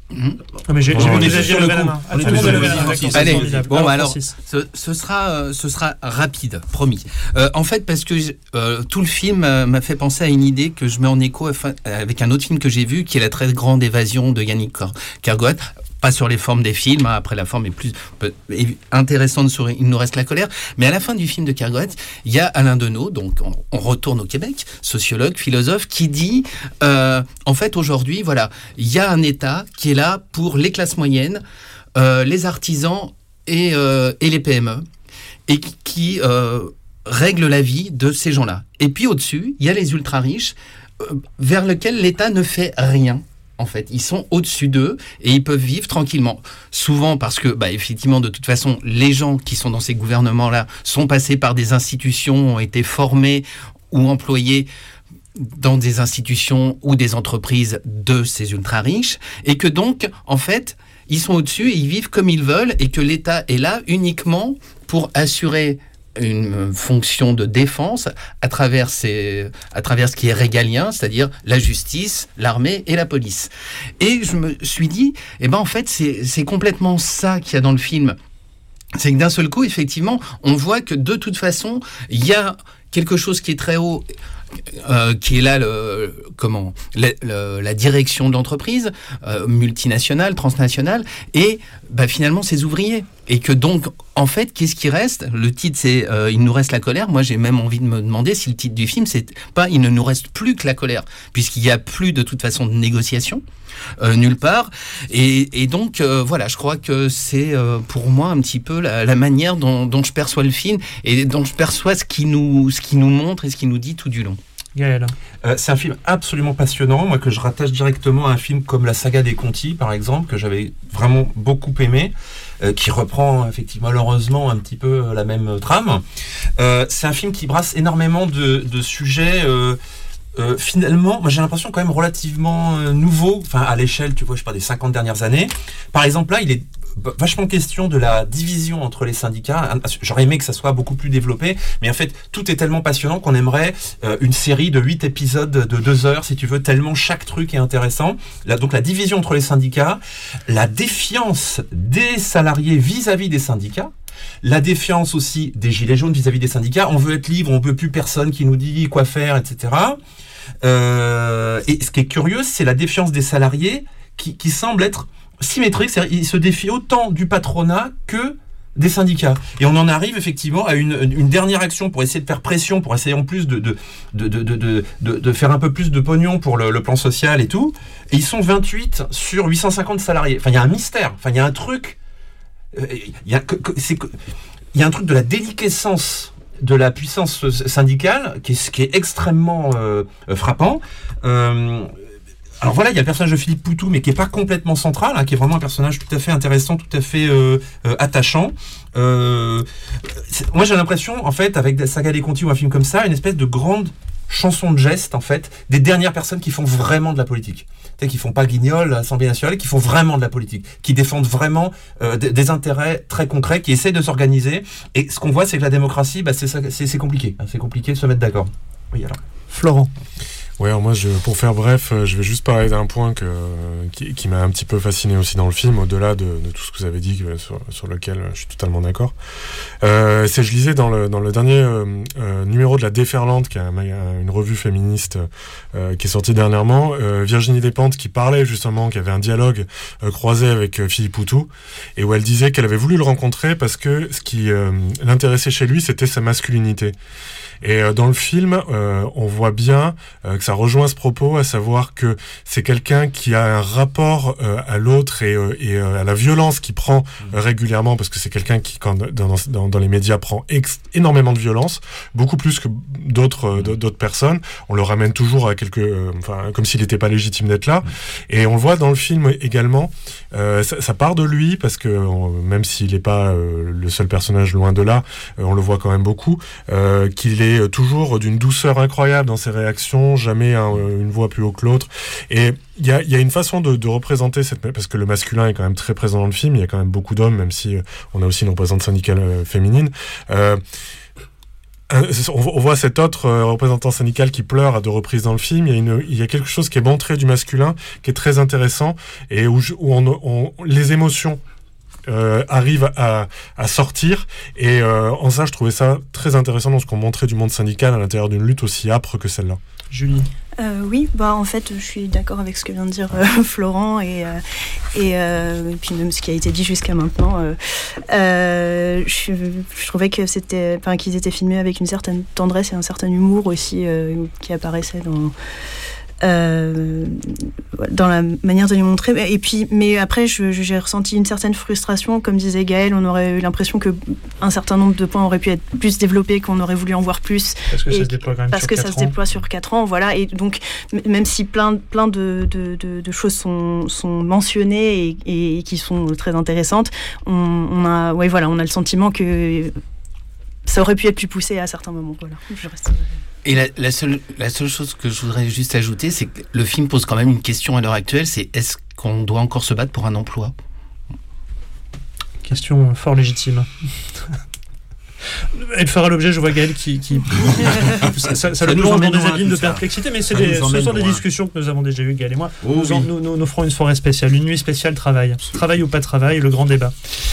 Speaker 3: Mmh. Ah mais j'ai,
Speaker 5: bon,
Speaker 3: j'ai
Speaker 5: on
Speaker 3: vu
Speaker 5: est
Speaker 3: déjà
Speaker 5: sur
Speaker 3: lever
Speaker 5: le
Speaker 3: la
Speaker 5: coup.
Speaker 3: main.
Speaker 5: On est
Speaker 3: Ah,
Speaker 5: tous
Speaker 3: tout le monde
Speaker 5: sur le
Speaker 3: a levé la main.
Speaker 5: coup.
Speaker 3: D'accord,
Speaker 2: Allez,
Speaker 3: formidable.
Speaker 2: bon
Speaker 3: Alors,
Speaker 2: alors,
Speaker 3: Francis.
Speaker 2: ce, ce sera, euh, ce sera rapide, promis. Euh, en fait, parce que euh, tout le film euh, m'a fait penser à une idée que je mets en écho enfin, avec un autre film que j'ai vu, qui est La très grande évasion de Yannick Kergoat. Pas sur les formes des films, hein, après la forme est plus intéressante sur Il nous reste la colère, mais à la fin du film de Kergoat, il y a Alain Deneau, donc on, on retourne au Québec, sociologue, philosophe, qui dit, euh, en fait aujourd'hui, voilà, il y a un État qui est là pour les classes moyennes, euh, les artisans et, euh, et les P M E, et qui, qui euh, règle la vie de ces gens-là. Et puis au-dessus, il y a les ultra-riches, euh, vers lesquels l'État ne fait rien. En fait, ils sont au-dessus d'eux et ils peuvent vivre tranquillement. Souvent parce que, bah, effectivement, de toute façon, les gens qui sont dans ces gouvernements-là sont passés par des institutions, ont été formés ou employés dans des institutions ou des entreprises de ces ultra-riches, et que donc, en fait, ils sont au-dessus et ils vivent comme ils veulent, et que l'État est là uniquement pour assurer une fonction de défense à travers, ces, à travers ce qui est régalien, c'est-à-dire la justice, l'armée et la police. Et je me suis dit, eh ben en fait, c'est, c'est complètement ça qu'il y a dans le film. C'est que d'un seul coup, effectivement, on voit que de toute façon, il y a quelque chose qui est très haut, Euh, qui est là le, comment, la, le, la direction de l'entreprise, euh, multinationale, transnationale, et bah, finalement ses ouvriers. Et que donc, en fait, qu'est-ce qui reste ? Le titre, c'est euh, « Il nous reste la colère ». Moi, j'ai même envie de me demander si le titre du film, c'est pas « Il ne nous reste plus que la colère », puisqu'il n'y a plus de toute façon de négociation, euh, nulle part. Et, et donc, euh, voilà, je crois que c'est euh, pour moi un petit peu la, la manière dont, dont je perçois le film et dont je perçois ce qui nous, ce qui nous montre et ce qui nous dit tout du long.
Speaker 3: Gaël.
Speaker 5: Euh, c'est un film absolument passionnant, moi que je rattache directement à un film comme La Saga des Conti, par exemple, que j'avais vraiment beaucoup aimé, euh, qui reprend effectivement malheureusement un petit peu la même trame. Euh, c'est un film qui brasse énormément de, de sujets. Euh, Euh, finalement, moi j'ai l'impression quand même relativement euh, nouveau, enfin à l'échelle, tu vois, je sais pas, des cinquante dernières années. Par exemple, là, il est vachement question de la division entre les syndicats. J'aurais aimé que ça soit beaucoup plus développé, mais en fait, tout est tellement passionnant qu'on aimerait euh, une série de huit épisodes de deux heures, si tu veux, tellement chaque truc est intéressant. Là, donc la division entre les syndicats, la défiance des salariés vis-à-vis des syndicats, la défiance aussi des gilets jaunes vis-à-vis des syndicats. On veut être libre, on veut plus personne qui nous dit quoi faire, et cetera. Euh, et ce qui est curieux, c'est la défiance des salariés qui, qui semble être symétrique. C'est-à-dire, ils se défient autant du patronat que des syndicats. Et on en arrive effectivement à une, une dernière action pour essayer de faire pression, pour essayer en plus de, de, de, de, de, de, de faire un peu plus de pognon pour le, le plan social et tout. Et ils sont vingt-huit sur huit cent cinquante salariés. Enfin, il y a un mystère. Enfin, il y a un truc... Il y a, c'est, il y a un truc de la déliquescence de la puissance syndicale qui est, qui est extrêmement euh, frappant. Euh, alors voilà, il y a le personnage de Philippe Poutou, mais qui est pas complètement central, hein, qui est vraiment un personnage tout à fait intéressant, tout à fait euh, euh, attachant. Euh, moi, j'ai l'impression, en fait, avec la Saga des Conti ou un film comme ça, une espèce de grande chanson de geste, en fait, des dernières personnes qui font vraiment de la politique. Tu sais, qui font pas guignol à l'Assemblée nationale, qui font vraiment de la politique, qui défendent vraiment euh, des, des intérêts très concrets, qui essaient de s'organiser. Et ce qu'on voit, c'est que la démocratie, bah, c'est, ça, c'est, c'est compliqué. Hein, c'est compliqué de se mettre d'accord. Oui, alors.
Speaker 3: Florent.
Speaker 4: Ouais, alors moi, je, pour faire bref, je vais juste parler d'un point que, qui, qui m'a un petit peu fasciné aussi dans le film, au-delà de, de tout ce que vous avez dit, sur, sur lequel je suis totalement d'accord. Euh, c'est, je lisais dans le, dans le dernier euh, euh, numéro de La Déferlante, qui est un, une revue féministe euh, qui est sortie dernièrement, euh, Virginie Despentes qui parlait justement, qui avait un dialogue euh, croisé avec euh, Philippe Poutou, et où elle disait qu'elle avait voulu le rencontrer parce que ce qui euh, l'intéressait chez lui, c'était sa masculinité. Et euh, dans le film, euh, on voit bien euh, que ça rejoint ce propos, à savoir que c'est quelqu'un qui a un rapport euh, à l'autre et, euh, et euh, à la violence qu'il prend euh, régulièrement, parce que c'est quelqu'un qui, quand, dans, dans, dans les médias, prend ex- énormément de violence, beaucoup plus que d'autres, euh, d'autres personnes. On le ramène toujours à quelque, euh, enfin, comme s'il n'était pas légitime d'être là. Et on le voit dans le film également. Euh, ça, ça part de lui, parce que on, même s'il n'est pas euh, le seul personnage, loin de là, euh, on le voit quand même beaucoup, euh, qu'il est toujours d'une douceur incroyable dans ses réactions, jamais un, une voix plus haut que l'autre. Et il y a, y a une façon de, de représenter cette, parce que le masculin est quand même très présent dans le film, il y a quand même beaucoup d'hommes, même si on a aussi une représentante syndicale euh, féminine. Euh, on voit cet autre euh, représentant syndical qui pleure à deux reprises dans le film. Il y a, une, il y a quelque chose qui est montré du masculin qui est très intéressant et où, je, où on, on, les émotions euh, arrivent à, à sortir. Et euh, en ça, je trouvais ça très intéressant dans ce qu'on montrait du monde syndical à l'intérieur d'une lutte aussi âpre que celle-là.
Speaker 3: Julie.
Speaker 6: Euh, oui, bah en fait, je suis d'accord avec ce que vient de dire euh, Florent et euh, et, euh, et puis même ce qui a été dit jusqu'à maintenant. Euh, euh, je, je trouvais que c'était, enfin, qu'ils étaient filmés avec une certaine tendresse et un certain humour aussi euh, qui apparaissait dans. Euh, dans la manière de les montrer et puis mais après je, je, j'ai ressenti une certaine frustration, comme disait Gaël, on aurait eu l'impression que un certain nombre de points auraient pu être plus développés, qu'on aurait voulu en voir plus
Speaker 3: parce que
Speaker 6: et,
Speaker 3: ça se déploie quand même
Speaker 6: parce
Speaker 3: sur
Speaker 6: que
Speaker 3: quatre
Speaker 6: ça se
Speaker 3: ans.
Speaker 6: déploie sur quatre ans, voilà, et donc m- même si plein, plein de, de, de, de choses sont, sont mentionnées et, et, et qui sont très intéressantes, on, on a ouais voilà on a le sentiment que ça aurait pu être plus poussé à certains moments, voilà. Je reste...
Speaker 2: Et la, la, seule, la seule chose que je voudrais juste ajouter, c'est que le film pose quand même une question à l'heure actuelle, c'est est-ce qu'on doit encore se battre pour un emploi ?
Speaker 3: Question fort légitime. Elle fera l'objet, je vois Gaël qui... qui... ça, ça, ça le
Speaker 5: nous
Speaker 3: plonge dans
Speaker 5: emmène
Speaker 3: des
Speaker 5: loin,
Speaker 3: abîmes
Speaker 5: tout
Speaker 3: de
Speaker 5: ça.
Speaker 3: perplexité, mais c'est
Speaker 5: Ça
Speaker 3: des,
Speaker 5: nous
Speaker 3: ce
Speaker 5: emmène
Speaker 3: sont des
Speaker 5: loin.
Speaker 3: discussions que nous avons déjà eues, Gaël et moi.
Speaker 5: Oh,
Speaker 3: nous, en,
Speaker 5: oui.
Speaker 3: nous, nous, nous ferons une soirée spéciale, une nuit spéciale travail. Travail ou pas travail, le grand débat.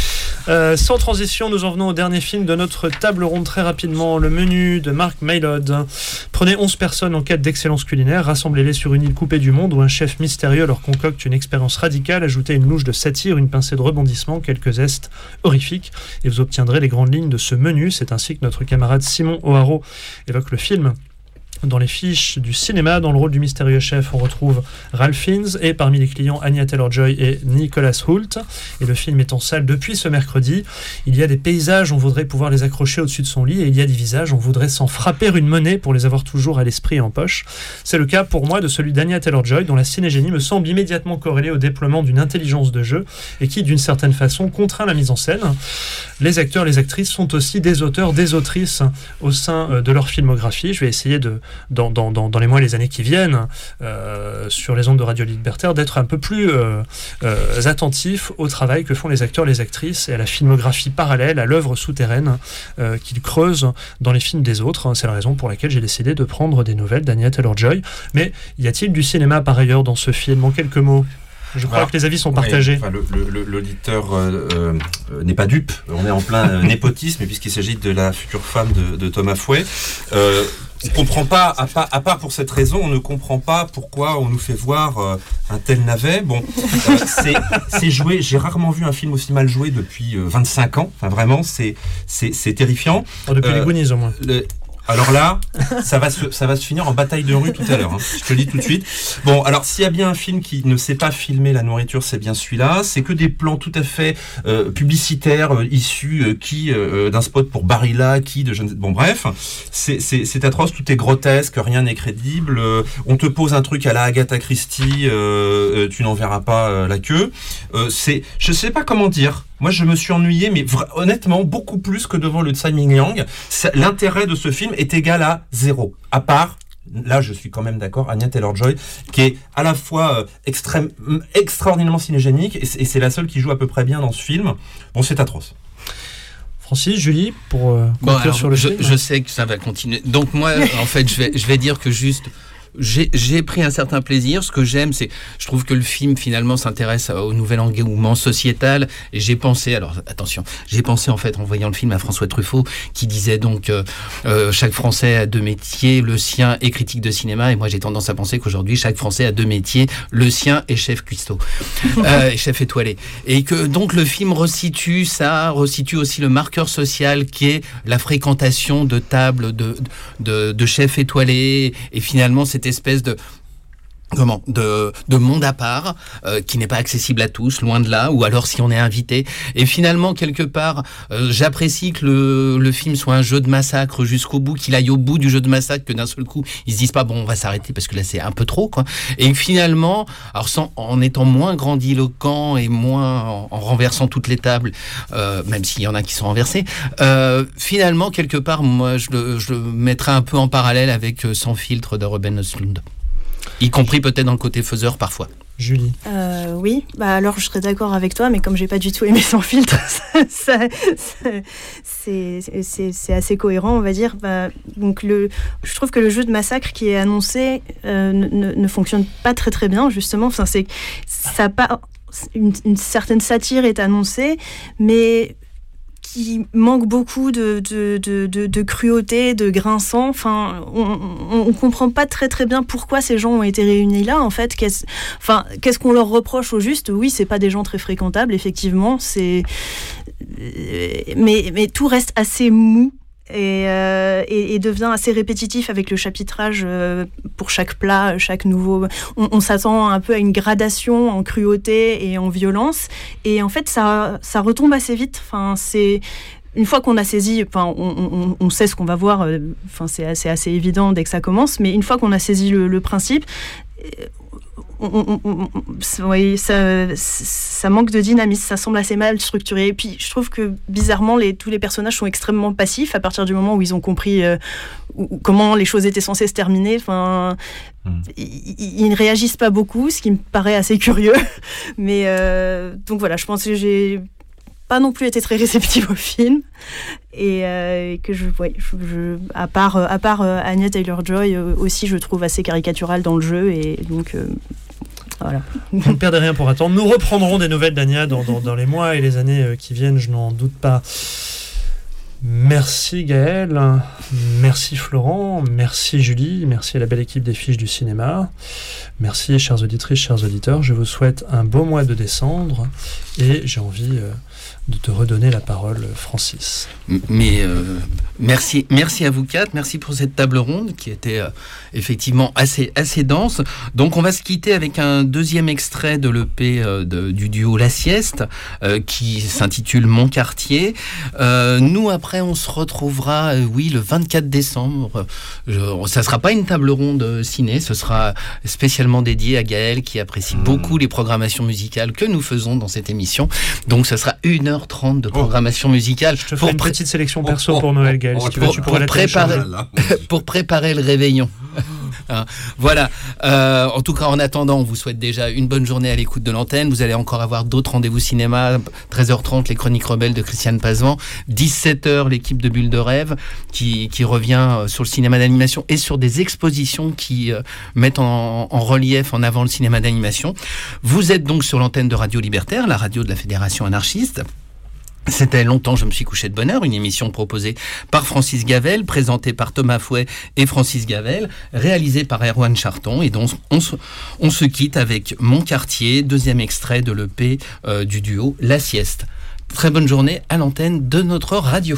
Speaker 3: Euh, sans transition, nous en venons au dernier film de notre table ronde très rapidement, Le Menu de Mark Mylod. Prenez onze personnes en quête d'excellence culinaire, rassemblez-les sur une île coupée du monde où un chef mystérieux leur concocte une expérience radicale, ajoutez une louche de satire, une pincée de rebondissement, quelques zestes horrifiques et vous obtiendrez les grandes lignes de ce menu. C'est ainsi que notre camarade Simon O'Haraud évoque le film. Dans les fiches du cinéma, dans le rôle du mystérieux chef, on retrouve Ralph Fiennes et parmi les clients Anya Taylor-Joy et Nicholas Hoult. Et le film est en salle depuis ce mercredi. Il y a des paysages, on voudrait pouvoir les accrocher au-dessus de son lit, et il y a des visages, on voudrait s'en frapper une monnaie pour les avoir toujours à l'esprit et en poche. C'est le cas pour moi de celui d'Anya Taylor-Joy, dont la cinégénie me semble immédiatement corrélée au déploiement d'une intelligence de jeu et qui, d'une certaine façon, contraint la mise en scène. Les acteurs, les actrices sont aussi des auteurs, des autrices au sein de leur filmographie. Je vais essayer de Dans, dans, dans les mois et les années qui viennent, euh, sur les ondes de Radio Libertaire, d'être un peu plus euh, euh, attentif au travail que font les acteurs, les actrices, et à la filmographie parallèle, à l'œuvre souterraine euh, qu'ils creusent dans les films des autres. C'est la raison pour laquelle j'ai décidé de prendre des nouvelles d'Anya Taylor-Joy. Mais y a-t-il du cinéma par ailleurs dans ce film ? En quelques mots. Je crois
Speaker 5: Alors,
Speaker 3: que les avis sont
Speaker 5: ouais,
Speaker 3: partagés.
Speaker 5: Enfin, le, le, l'auditeur euh, euh, n'est pas dupe. On est en plein euh, népotisme, puisqu'il s'agit de la future femme de, de Thomas Fouet. Euh, on comprend pas, à part, à part pour cette raison, on ne comprend pas pourquoi on nous fait voir euh, un tel navet. Bon, euh, c'est, c'est joué. J'ai rarement vu un film aussi mal joué depuis euh, vingt-cinq ans. Enfin, vraiment, c'est, c'est, c'est terrifiant.
Speaker 3: Oh, depuis
Speaker 5: euh,
Speaker 3: les Goonies, au moins.
Speaker 5: Le, Alors là, ça va, se, ça va se finir en bataille de rue tout à l'heure, hein. Je te le dis tout de suite. Bon, alors s'il y a bien un film qui ne sait pas filmer la nourriture, c'est bien celui-là. C'est que des plans tout à fait euh, publicitaires euh, issus euh, qui euh, d'un spot pour Barilla, qui de je ne sais... Bon bref, c'est, c'est, c'est atroce, tout est grotesque, rien n'est crédible. Euh, on te pose un truc à la Agatha Christie, euh, euh, tu n'en verras pas euh, la queue. Euh, c'est, je sais pas comment dire. Moi, je me suis ennuyé, mais vra- honnêtement, beaucoup plus que devant le Tsai Ming-liang. Ça, l'intérêt de ce film est égal à zéro. À part, là, je suis quand même d'accord, Anya Taylor-Joy, qui est à la fois euh, extrême, extraordinairement cinégénique, et c'est, et c'est la seule qui joue à peu près bien dans ce film. Bon, c'est atroce.
Speaker 3: Francis, Julie, pour euh, conclure
Speaker 2: Bon, alors,
Speaker 3: sur le
Speaker 2: je,
Speaker 3: film.
Speaker 2: je sais que ça va continuer. Donc moi, en fait, je vais, je vais dire que juste... J'ai, j'ai pris un certain plaisir. Ce que j'aime, c'est, je trouve que le film finalement s'intéresse au nouvel engouement sociétal. Et j'ai pensé, alors attention, j'ai pensé en fait en voyant le film à François Truffaut qui disait donc euh, euh, chaque Français a deux métiers, le sien est critique de cinéma. Et moi j'ai tendance à penser qu'aujourd'hui chaque Français a deux métiers, le sien est chef cuistot, euh, et chef étoilé. Et que donc le film resitue ça, resitue aussi le marqueur social qui est la fréquentation de tables de de, de chefs étoilés. Et finalement c'est espèce de comment de de monde à part euh, qui n'est pas accessible à tous, loin de là, ou alors si on est invité. Et finalement quelque part euh, j'apprécie que le le film soit un jeu de massacre jusqu'au bout, qu'il aille au bout du jeu de massacre, que d'un seul coup ils se disent pas bon on va s'arrêter parce que là c'est un peu trop quoi. Et finalement, alors sans en étant moins grandiloquent et moins en, en renversant toutes les tables, euh, même s'il y en a qui sont renversées, euh, finalement quelque part moi je le je le mettrais un peu en parallèle avec euh, Sans filtre de Ruben Östlund. Y compris peut-être dans le côté faiseur parfois.
Speaker 3: Julie.
Speaker 6: Euh, oui, bah alors je serais d'accord avec toi, mais comme j'ai pas du tout aimé Sans filtre, ça, ça, ça, c'est, c'est, c'est assez cohérent, on va dire. Bah, donc le, je trouve que le jeu de massacre qui est annoncé euh, ne, ne fonctionne pas très très bien, justement. Enfin, c'est, ça pas, une, une certaine satire est annoncée, mais qui manque beaucoup de, de, de, de, de cruauté, de grinçant. Enfin, on ne comprend pas très très bien pourquoi ces gens ont été réunis là, en fait. Qu'est-ce, enfin, qu'est-ce qu'on leur reproche au juste ? Oui, c'est pas des gens très fréquentables, effectivement. C'est... Mais, mais tout reste assez mou. Et, euh, et, et devient assez répétitif avec le chapitrage euh, pour chaque plat, chaque nouveau... On, on s'attend un peu à une gradation en cruauté et en violence, et en fait ça, ça retombe assez vite. Enfin, c'est... Une fois qu'on a saisi, enfin, on, on, on sait ce qu'on va voir, euh, enfin, c'est assez, assez évident dès que ça commence, mais une fois qu'on a saisi le, le principe... On, on, on, oui, ça, ça manque de dynamisme, ça semble assez mal structuré. Et puis je trouve que bizarrement, les, tous les personnages sont extrêmement passifs à partir du moment où ils ont compris euh, où, comment les choses étaient censées se terminer. Enfin, mm. ils, ils ne réagissent pas beaucoup, ce qui me paraît assez curieux. Mais euh, donc voilà, je pense que j'ai pas non plus été très réceptive au film, et euh, que je, ouais, je, je, à part, à part euh, Anya Taylor-Joy euh, aussi, je trouve assez caricatural dans le jeu, et donc euh, voilà.
Speaker 3: Vous ne perdez rien pour attendre. Nous reprendrons des nouvelles d'Anya dans, dans, dans les mois et les années qui viennent, je n'en doute pas. Merci Gaël, merci Florent, merci Julie, merci à la belle équipe des Fiches du cinéma. Merci chères auditrices, chers auditeurs. Je vous souhaite un beau mois de décembre, et j'ai envie euh, de te redonner la parole, Francis.
Speaker 2: Mais euh, merci, merci à vous quatre, merci pour cette table ronde qui était euh, effectivement assez, assez dense. Donc on va se quitter avec un deuxième extrait de l'E P euh, de, du duo La Sieste euh, qui s'intitule Mon quartier. Euh, nous après on se retrouvera, euh, oui, le vingt-quatre décembre. Je, ça sera pas une table ronde ciné, ce sera spécialement dédié à Gaël qui apprécie mmh. beaucoup les programmations musicales que nous faisons dans cette émission. Donc ça sera une heure trente de programmation oh. musicale.
Speaker 3: Je te ferai une pré- petite sélection perso oh, oh, pour Noël, Gaël.
Speaker 2: Oh,
Speaker 3: si tu
Speaker 2: pour,
Speaker 3: veux, tu pourrais la
Speaker 2: préparer, pour préparer le réveillon. Hein, voilà. Euh, en tout cas, en attendant, on vous souhaite déjà une bonne journée à l'écoute de l'antenne. Vous allez encore avoir d'autres rendez-vous cinéma. treize heures trente, les Chroniques Rebelles de Christiane Pazvan. dix-sept heures, l'équipe de Bulle de Rêve qui, qui revient sur le cinéma d'animation et sur des expositions qui euh, mettent en, en relief, en avant le cinéma d'animation. Vous êtes donc sur l'antenne de Radio Libertaire, la radio de la Fédération anarchiste. C'était Longtemps je me suis couché de bonne heure, une émission proposée par Francis Gavel, présentée par Thomas Fouet et Francis Gavel, réalisée par Erwan Charton, et donc on se, on se quitte avec Mon quartier, deuxième extrait de l'E P euh, du duo La Sieste. Très bonne journée à l'antenne de notre radio.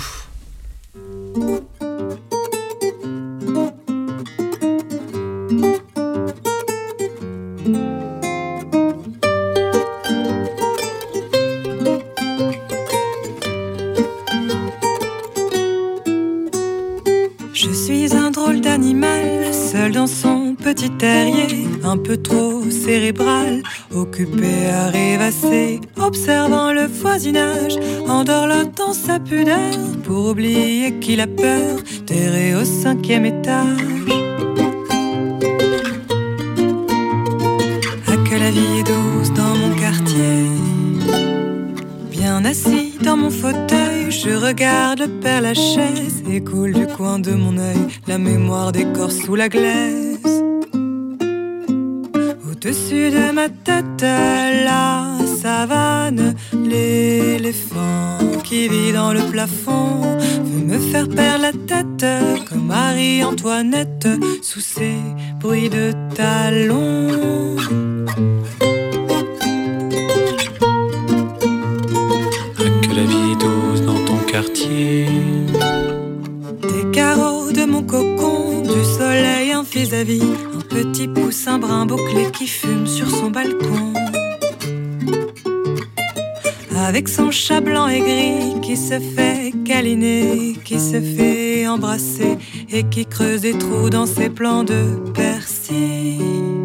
Speaker 1: Seul dans son petit terrier, un peu trop cérébral, occupé à rêvasser, observant le voisinage, endorlotant sa pudeur, pour oublier qu'il a peur, terré au cinquième étage. Ah que la vie est douce dans mon quartier, bien assis dans mon fauteuil, je regarde le Père Lachaise et coule du coin de mon œil la mémoire des corps sous la glaise. Au-dessus de ma tête, la savane, l'éléphant qui vit dans le plafond veut me faire perdre la tête comme Marie-Antoinette sous ses bruits de talons. Des carreaux de mon cocon, du soleil un vis-à-vis, un petit poussin brun bouclé qui fume sur son balcon. Avec son chat blanc et gris qui se fait câliner, qui se fait embrasser et qui creuse des trous dans ses plants de persil.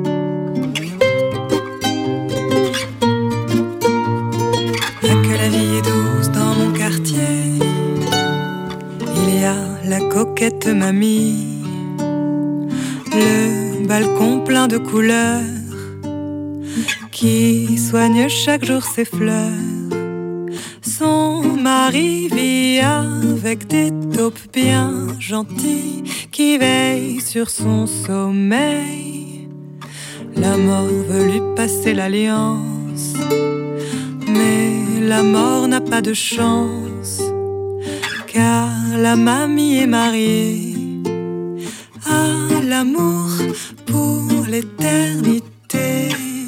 Speaker 1: La coquette mamie, le balcon plein de couleurs, qui soigne chaque jour ses fleurs. Son mari vit avec des taupes bien gentilles qui veillent sur son sommeil. La mort veut lui passer l'alliance, mais la mort n'a pas de chance, car la mamie est mariée à l'amour pour l'éternité.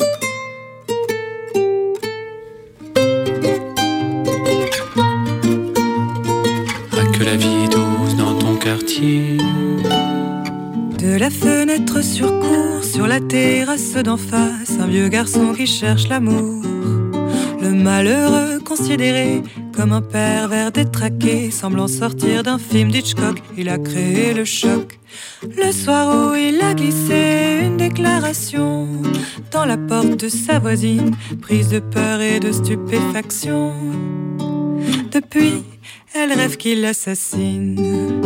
Speaker 8: Ah, que la vie est douce dans ton quartier.
Speaker 1: De la fenêtre sur cour, sur la terrasse d'en face, un vieux garçon qui cherche l'amour. Le malheureux considéré comme un pervers détraqué, semblant sortir d'un film d'Hitchcock, il a créé le choc. Le soir où il a glissé une déclaration dans la porte de sa voisine, prise de peur et de stupéfaction. Depuis, elle rêve qu'il l'assassine.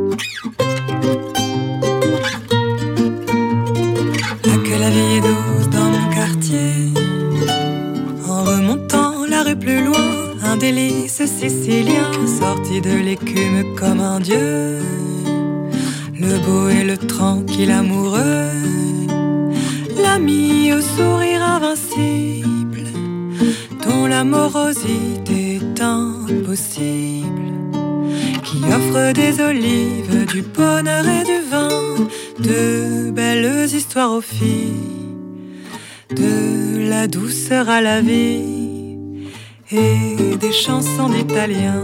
Speaker 1: Ah, que la vie est douce dans mon quartier. En remontant la rue plus loin, un délice sicilien sorti de l'écume comme un dieu. Le beau et le tranquille amoureux, l'ami au sourire invincible, dont l'amorosité est impossible, qui offre des olives, du bonheur et du vin, de belles histoires aux filles, de la douceur à la vie et des chansons d'Italiens.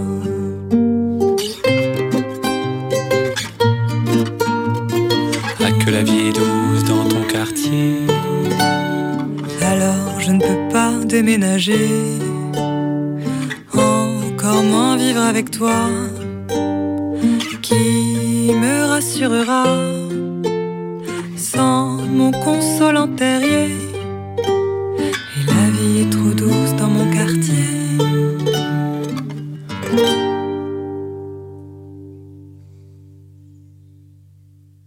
Speaker 8: Ah, que la vie est douce dans ton quartier.
Speaker 1: Alors je ne peux pas déménager, encore moins vivre avec toi. Qui me rassurera sans mon consolant terrier?